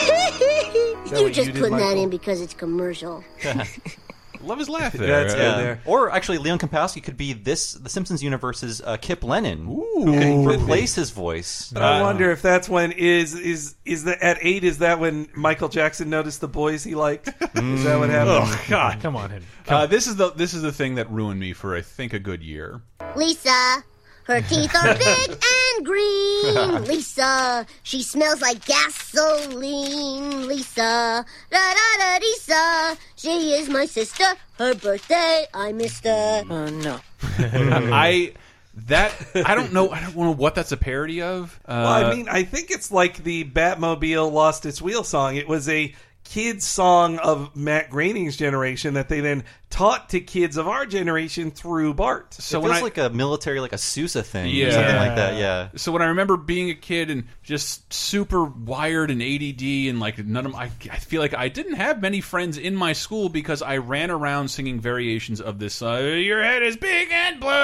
You're just putting that in because it's commercial. Love his laugh there. That's Uh, good there. Or actually, Leon Kompowski could be this the Simpsons universe's uh, Kip Lennon, Ooh. who can replace his voice. But I wonder if that's when is is is that at eight? Is that when Michael Jackson noticed the boys he liked? Is that what happened? Oh God! Come on, Henry. Uh, this is the this is the thing that ruined me for I think a good year. Lisa, her teeth are big and green. Lisa, she smells like gasoline. Lisa, da da da Lisa, she is my sister. Her birthday, I missed her. Oh no. I that I don't know. I don't know what that's a parody of. Uh, Well, I mean, I think it's like the Batmobile Lost Its Wheel song. It was a kids' song of Matt Groening's generation that they then taught to kids of our generation through Bart. So it when feels I- like a military, like a Sousa thing, Yeah. or something like that. Yeah. So when I remember being a kid and just super wired and A D D and like none of my, I feel like I didn't have many friends in my school because I ran around singing variations of this. Uh, Your head is big and blue.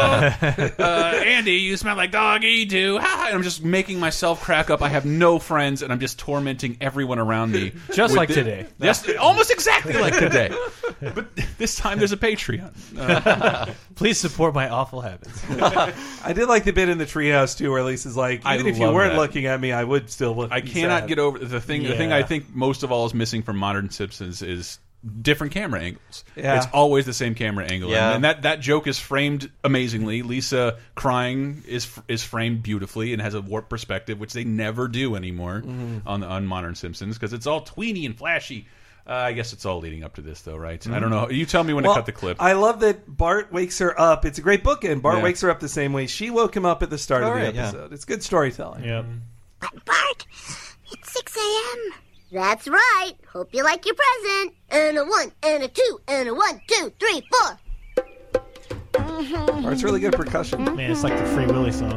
uh, Andy, you smell like doggy do. And I'm just making myself crack up. I have no friends and I'm just tormenting everyone around me. Just with like thi- today. Yes, almost exactly like today. But this time there's a Patreon. Uh, Please support my awful habits. I did like the bit in the treehouse too, where Lisa's like, I even if you love weren't that. looking at me, I would still look. I be cannot sad. get over the thing. The thing Yeah. I think most of all is missing from modern Simpsons is different camera angles. Yeah. It's always the same camera angle, Yeah. and, and that that joke is framed amazingly. Lisa crying is is framed beautifully and has a warped perspective, which they never do anymore Mm-hmm. on on modern Simpsons because it's all tweeny and flashy. Uh, I guess it's all leading up to this, though, right? I don't know. You tell me when Well, to cut the clip. I love that Bart wakes her up. It's a great bookend. Bart Yeah. wakes her up the same way she woke him up at the start All of the right, yeah. episode. It's good storytelling. Yep. Bart, it's six a.m. That's right. Hope you like your present. And a one, and a two, and a one, two, three, four. Bart's really good at percussion. Man, it's like the Free Willy song.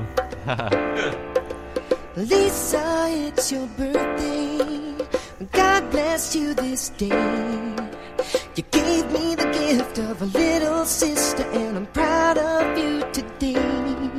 Lisa, it's your birthday. God bless you this day. You gave me the gift of a little sister, and I'm proud of you today.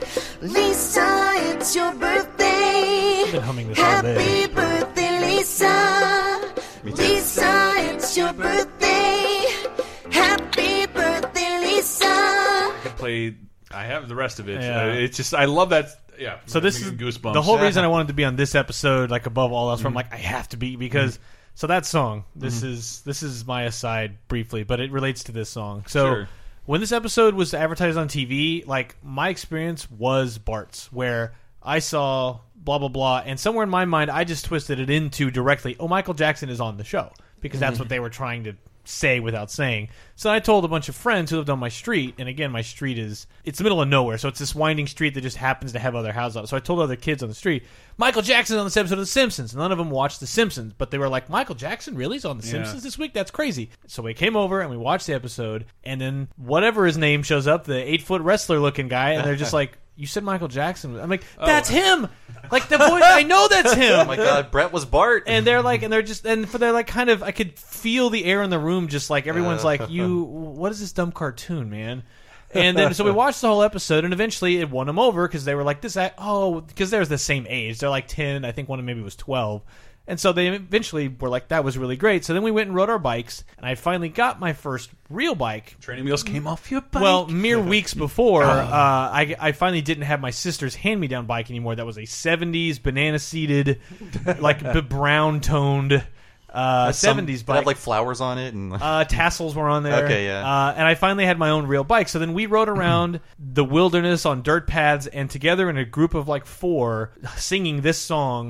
Lisa, it's your birthday. I've been humming this all Happy day. birthday, Lisa. Lisa, it's your birthday. Happy birthday, Lisa. I could play. I have the rest of it. Yeah. Uh, it's just I love that. Yeah. So this is goosebumps. the whole reason I wanted to be on this episode, like above all else. Where I'm like, I have to be because. So that song, this is this is my aside briefly, but it relates to this song. So Sure. when this episode was advertised on T V, like my experience was Bart's, where I saw blah blah blah, and somewhere in my mind, I just twisted it into directly. Oh, Michael Jackson is on the show because that's what they were trying to say without saying. So I told a bunch of friends who lived on my street, and again, my street is it's the middle of nowhere, so it's this winding street that just happens to have other houses on it. So I told other kids on the street, Michael Jackson's on this episode of The Simpsons. None of them watched The Simpsons, but they were like, Michael Jackson really is on The Yeah. Simpsons this week? That's crazy. So we came over and we watched the episode, and then whatever his name shows up, the eight foot wrestler looking guy, and they're just like, you said Michael Jackson. I'm like, that's him. Like the voice, I know that's him. Oh my God, Brett was Bart. And they're like, and they're just, and for they're like, kind of, I could feel the air in the room, just like everyone's like, you, what is this dumb cartoon, man? And then so we watched the whole episode, and eventually it won them over because they were like, this, act, oh, because they're the same age. They're like ten. I think one of them maybe was twelve. And so they eventually were like, that was really great. So then we went and rode our bikes, and I finally got my first real bike. Training wheels came off your bike. Well, mere weeks before, uh, I, I finally didn't have my sister's hand-me-down bike anymore. That was a seventies banana-seated, like b- brown-toned uh, Had some- seventies did it bike. have, like flowers on it and Uh, tassels were on there. Okay, yeah. Uh, and I finally had my own real bike. So then we rode around the wilderness on dirt pads, and together in a group of like four, singing this song.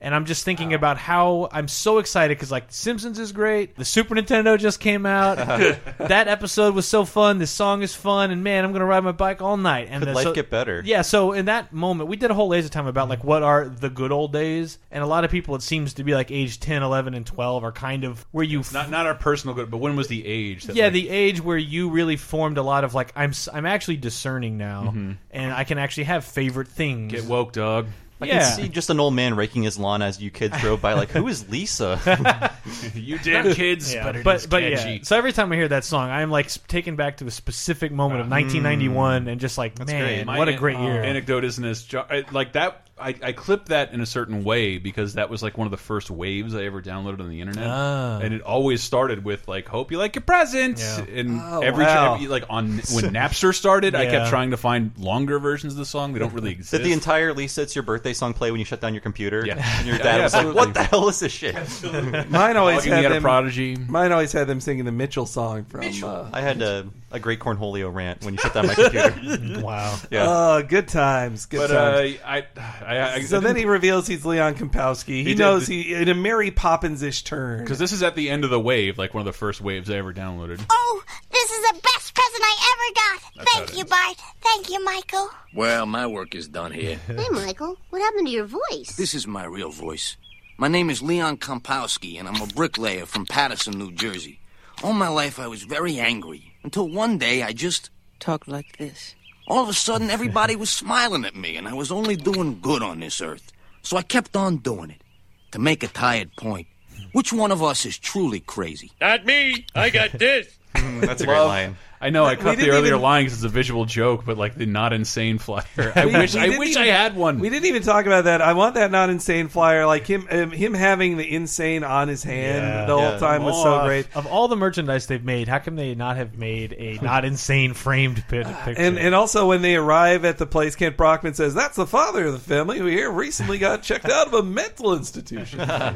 And I'm just thinking about how I'm so excited because, like, Simpsons is great. The Super Nintendo just came out. That episode was so fun. This song is fun. And, man, I'm going to ride my bike all night. And Could the, life so, get better? Yeah, so in that moment, we did a whole laser time about, like, what are the good old days. And a lot of people, it seems to be, like, age ten, eleven, and twelve are kind of where you... F- not not our personal good, but when was the age? That, yeah, like, the age where you really formed a lot of, like, I'm, I'm actually discerning now. Mm-hmm. And I can actually have favorite things. Get woke, dog. I yeah. can see just an old man raking his lawn as you kids drove by. Like, who is Lisa? You damn kids, yeah, but it but, is but catchy. yeah. So every time I hear that song, I'm like taken back to a specific moment of nineteen ninety-one, Mm. and just like, That's man, great. what a My great an- year! Anecdote isn't as jo- I, like that. I, I clipped that in a certain way because that was like one of the first waves I ever downloaded on the internet, Ah. and it always started with like "Hope you like your present," Yeah. and Oh, every, wow. every like on when Napster started, I Yeah. kept trying to find longer versions of the song. They don't really exist. Did the entire Lisa It's Your Birthday song play when you shut down your computer? Yeah. And your Yeah, dad yeah, was like, absolutely. what the hell is this shit? Mine always Logging had at a them. Prodigy. Mine always had them singing the Mitchell song from. Uh, I had a, a great Cornholio rant when you shut down my computer. Wow. Yeah. Oh, good times. Good But times. uh, I, I, I, so then he reveals he's Leon Kompowski. He, He did knows the- he in a Mary Poppins-ish turn. because this is at the end of the wave, like one of the first waves I ever downloaded. Oh, this is the best present I ever got. That's how Thank it you, Bart. Thank you, Michael. Well, my work is done here. Hey, Michael, what happened to your voice? This is my real voice. My name is Leon Kompowski, and I'm a bricklayer from Patterson, New Jersey. All my life I was very angry, until one day I just... Talk like this. All of a sudden, everybody was smiling at me, and I was only doing good on this earth. So I kept on doing it. To make a tired point, which one of us is truly crazy? Not me. I got this. That's a great Love- line. I know I We cut the didn't earlier even- line because it's a visual joke, but like the not insane flyer. I We- wish we I didn't wish even- I had one. We didn't even talk about that. I want that not insane flyer, like him um, him having the insane on his hand Yeah. the whole Yeah. time was so Oh, great. Of all the merchandise they've made, how come they not have made a not insane framed pi- picture? And and also when they arrive at the place, Kent Brockman says, "That's the father of the family who here recently got checked out of a mental institution." Uh,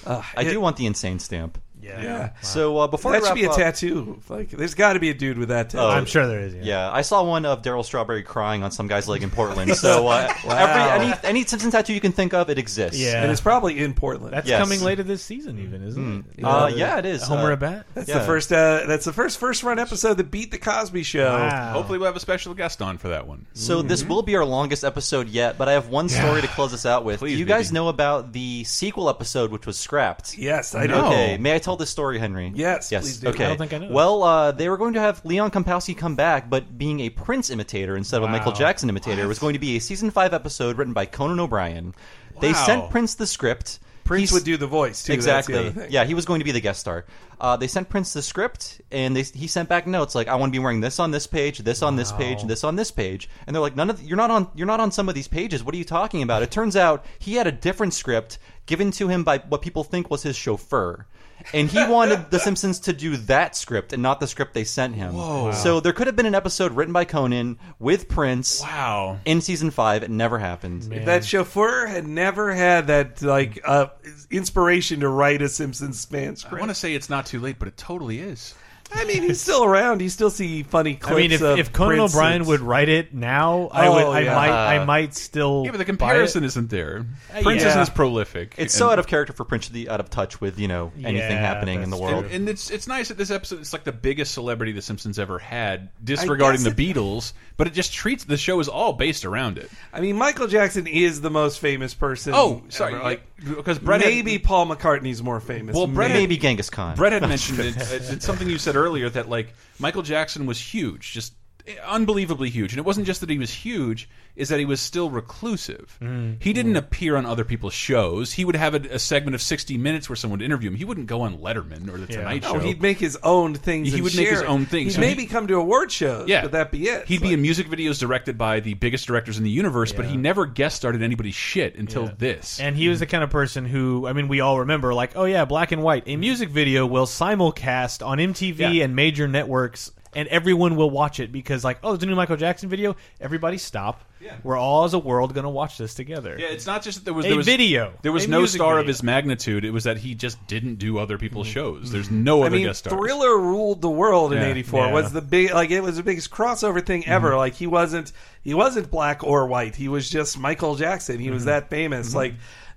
I it- do want the insane stamp. Yeah. Yeah. So uh, before that we should wrap be a up- tattoo. Like, there's got to be a dude with that tattoo. Oh, I'm sure there is. Yeah. Yeah, I saw one of Daryl Strawberry crying on some guy's leg in Portland. So uh, Wow. every any any Simpson tattoo you can think of, it exists. Yeah. And it's probably in Portland. That's Yes. coming later this season, even, isn't it? Uh, yeah, it is. Homer Uh, at bat. That's Yeah. the first. Uh, that's the first first run episode that beat the Cosby Show. Wow. Hopefully, we'll have a special guest on for that one. So this Mm-hmm. will be our longest episode yet, but I have one story to close us out with. Please, Do you guys baby. know about the sequel episode which was scrapped? Yes, I know. Okay, may I tell this story, Henry? Yes, yes. please do. Okay. I don't think I know. Well, uh, they were going to have Leon Kompowski come back, but being a Prince imitator instead of a Michael Wow. Jackson imitator. It was going to be a season five episode written by Conan O'Brien. They Wow. sent Prince the script. Prince He's- would do the voice too. Exactly. That's the other thing. Yeah, he was going to be the guest star. Uh, they sent Prince the script, and they, he sent back notes like, "I want to be wearing this on this page, this on this page, and this on this page." And they're like, "None of you're not on you're not on some of these pages. What are you talking about?" It turns out he had a different script given to him by what people think was his chauffeur. And he wanted The Simpsons to do that script and not the script they sent him. Whoa. So there could have been an episode written by Conan with Prince Wow. in season five. It never happened. If that chauffeur had never had that like uh, inspiration to write a Simpsons fan I script. want to say it's not too late, but it totally is. I mean, he's still around. You still see funny clips. I mean, if, of if Conan Prince O'Brien and- would write it now, I Oh, would. I yeah. might. I might still. Yeah, but the buy it. comparison isn't there. Uh, Prince yeah. isn't as prolific. It's And- so out of character for Prince to be out of touch with, you know, anything Yeah, happening in the that's world. And, and it's it's nice that this episode it's like the biggest celebrity the Simpsons ever had, disregarding the guess Beatles. But it just treats the show is all based around it. I mean, Michael Jackson is the most famous person. Oh, sorry, ever. like because Brett had- maybe Paul McCartney's more famous. Well, Brett Maybe. Maybe Genghis Khan. Brett had mentioned it. It's something you said earlier that like Michael Jackson was huge, just unbelievably huge, and it wasn't just that he was huge; is that he was still reclusive. Mm. He didn't appear on other people's shows. He would have a, a segment of sixty minutes where someone would interview him. He wouldn't go on Letterman or the Yeah. Tonight No, Show. he'd make his own things. He and would make his share it. own things. He'd So maybe he- come to award shows. Yeah. but that'd be it. He'd be in music videos directed by the biggest directors in the universe, but Yeah. he never guest starred in anybody's shit until Yeah. this. And he was the kind of person who, I mean, we all remember, like, oh yeah, Black and White. A music video will simulcast on M T V Yeah. and major networks, and everyone will watch it because, like, oh, there's a new Michael Jackson video. Everybody stop. Yeah. We're all as a world going to watch this together. Yeah, it's not just that there was A there was video. There was A no music star of video. his magnitude. It was that he just didn't do other people's shows. There's no I other mean, guest stars. Thriller ruled the world in Yeah. eighty-four. Yeah. Was the big like it was the biggest crossover thing ever. Like he wasn't he wasn't black or white. He was just Michael Jackson. He was that famous. Like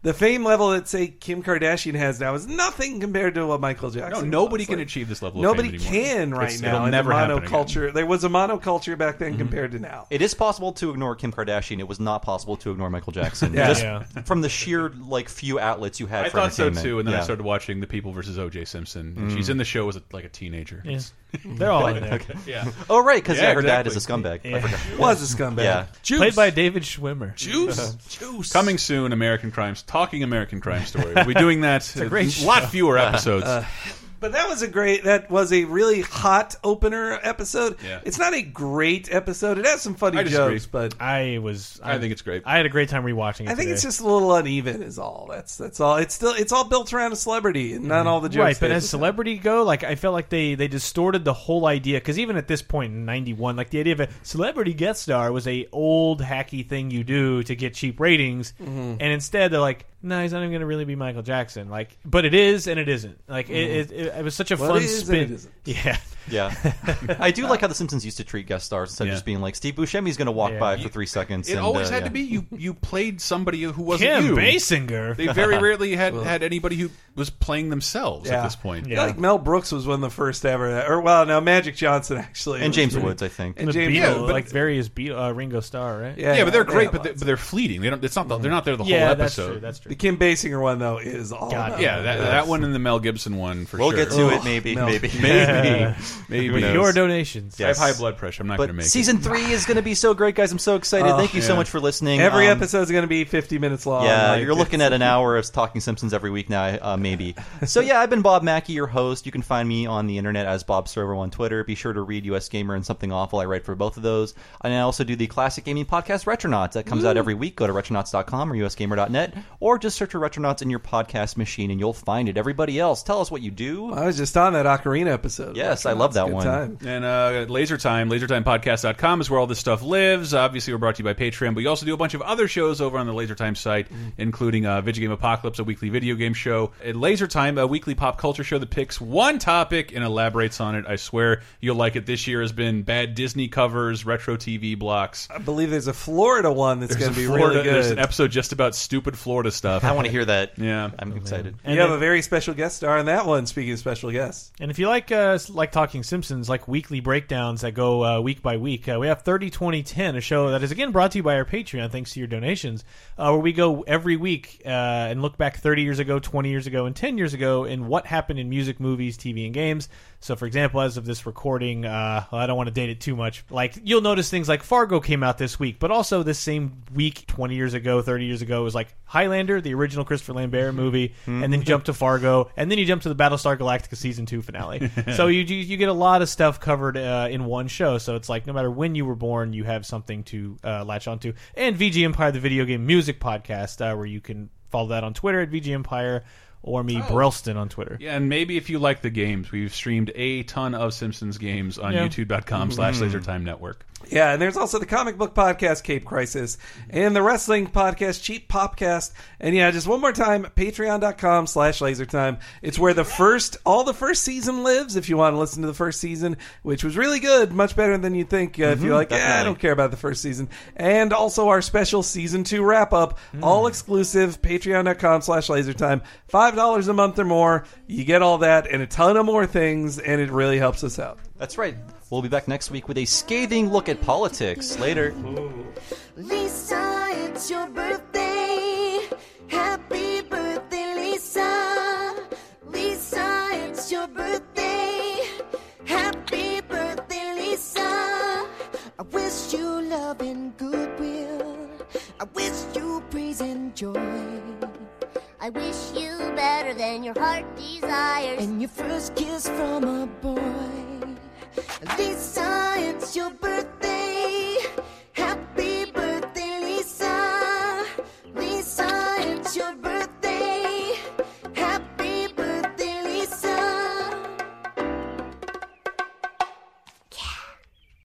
the fame level that, say, Kim Kardashian has now is nothing compared to what Michael Jackson. No, nobody was. can Like, achieve this level. Nobody of fame anymore. can right It's- now. It'll in never the happen again. monoculture. There was a monoculture back then Mhm. compared to now. It is possible to ignore Kim Kardashian. It was not possible to ignore Michael Jackson. Yeah. Just Yeah. from the sheer like few outlets you had. I for thought so entertainment. too, and then I Yeah. started watching The People versus O J Simpson. And Mm. She's in the show as a, like a teenager. Yeah. It's- They're all in there. Okay. Yeah. Oh right, because Yeah, yeah, her dad is a exactly. scumbag. I Yeah. forgot. Was a scumbag. Yeah. Juice. Played by David Schwimmer. Juice. Juice. Coming soon, American Crimes. Talking American Crime Story. We'll be doing that. It's a great a lot show. fewer episodes. Uh, But that was a great. That was a really hot opener episode. Yeah. It's not a great episode. It has some funny I disagree. jokes, but I was. I think it's great. I had a great time rewatching it. I think today. it's just a little uneven. Is all. That's that's all. It's still it's all built around a celebrity, and not all the jokes. right. But hit. as celebrity go, like I felt like they they distorted the whole idea because even at this point in ninety-one, like the idea of a celebrity guest star was a old hacky thing you do to get cheap ratings, Mhm. and instead they're like, no, he's not even going to really be Michael Jackson. Like, but it is and it isn't. Like Mhm. it, it, it was such a Well, fun it is and spin. it isn't. Yeah. Yeah, I do like how The Simpsons used to treat guest stars instead Yeah. of just being like Steve Buscemi's going to walk Yeah. by for three seconds. It and, always uh, had yeah. to be you. You played somebody who wasn't Kim you. Basinger. They very rarely had had anybody who was playing themselves Yeah. at this point. Yeah. Like Mel Brooks was one of the first ever, or well, no, Magic Johnson actually, And was James pretty- Woods, I think. and the James Beatles, Woods. like various Be- uh, Ringo Starr, right? Yeah, Yeah, but they're they great, have but they're, lots. but they're fleeting. They don't. It's not. The, they're not there the yeah, whole that's episode. true. That's true. The Kim Basinger one though is all. God, about Yeah, that, it. that one and the Mel Gibson one for We'll sure. get to Ugh, it, maybe, no. maybe, maybe, maybe. Who knows? Your donations. I have Yes. high blood pressure. I'm not going to But make season it. three is going to be so great, guys! I'm so excited. Oh, Thank you so yeah. much for listening. Every Um, episode is going to be fifty minutes long. Yeah, like, you're looking it's- at an hour of Talking Simpsons every week now, uh, maybe. So yeah, I've been Bob Mackey, your host. You can find me on the internet as Bob Servo on Twitter. Be sure to read U S Gamer and Something Awful. I write for both of those. And I also do the classic gaming podcast Retronauts. That comes out every week. Go to retronauts dot com or U S gamer dot net, or just search for Retronauts in your podcast machine and you'll find it. Everybody else, tell us what you do. I was just on that Ocarina episode. Yes, Retronauts, I love that good one. time. And uh, Laser Time, laser time podcast dot com is where all this stuff lives. Obviously, we're brought to you by Patreon, but we also do a bunch of other shows over on the Laser Time site, including uh, Video Game Apocalypse, a weekly video game show, and Laser Time, a weekly pop culture show that picks one topic and elaborates on it. I swear you'll like it. This year has been bad Disney covers, retro T V blocks. I believe there's a Florida one that's There's going to a be Florida, really good. There's an episode just about stupid Florida stuff. I want to hear that. Yeah. I'm excited. And you have then- a very special guest star on that one. Speaking of special guests, And if you like uh, like Talking Simpsons, like weekly breakdowns that go uh, week by week, uh, we have thirty twenty ten, a show that is again brought to you by our Patreon, thanks to your donations, uh, where we go every week uh, and look back thirty years ago, twenty years ago, and ten years ago in what happened in music, movies, T V, and games. So, for example, as of this recording, uh, well, I don't want to date it too much. Like, you'll notice things like Fargo came out this week, but also this same week, twenty years ago, thirty years ago, was like Highlander, the original Christopher Lambert movie, and then you jump to Fargo, and then you jump to the Battlestar Galactica season two finale. So you, you you get a lot of stuff covered uh, in one show. So it's like no matter when you were born, you have something to uh, latch onto. And V G Empire, the video game music podcast, uh, where you can follow that on Twitter at V G Empire. Or me, Brelston, on Twitter. Yeah, and maybe if you like the games, we've streamed a ton of Simpsons games on Yeah. youtube dot com slash lasertime network. yeah, and there's also the comic book podcast Cape Crisis, and the wrestling podcast Cheap Popcast, and yeah, just one more time, patreon dot com slash lasertime. It's where the first, all the first season lives. If you want to listen to the first season, which was really good, much better than you think. Uh, if you're like, yeah, I definitely. don't care about the first season, and also our special season two wrap up, all exclusive. patreon dot com slash lasertime. Five dollars a month or more, you get all that and a ton of more things, and it really helps us out. That's right. We'll be back next week with a scathing look at politics. Later. Lisa, it's your birthday. Happy birthday, Lisa. Lisa, it's your birthday. Happy birthday, Lisa. I wish you love and goodwill. I wish you praise and joy. I wish you better than your heart desires. And your first kiss from a boy. Lisa, it's your birthday.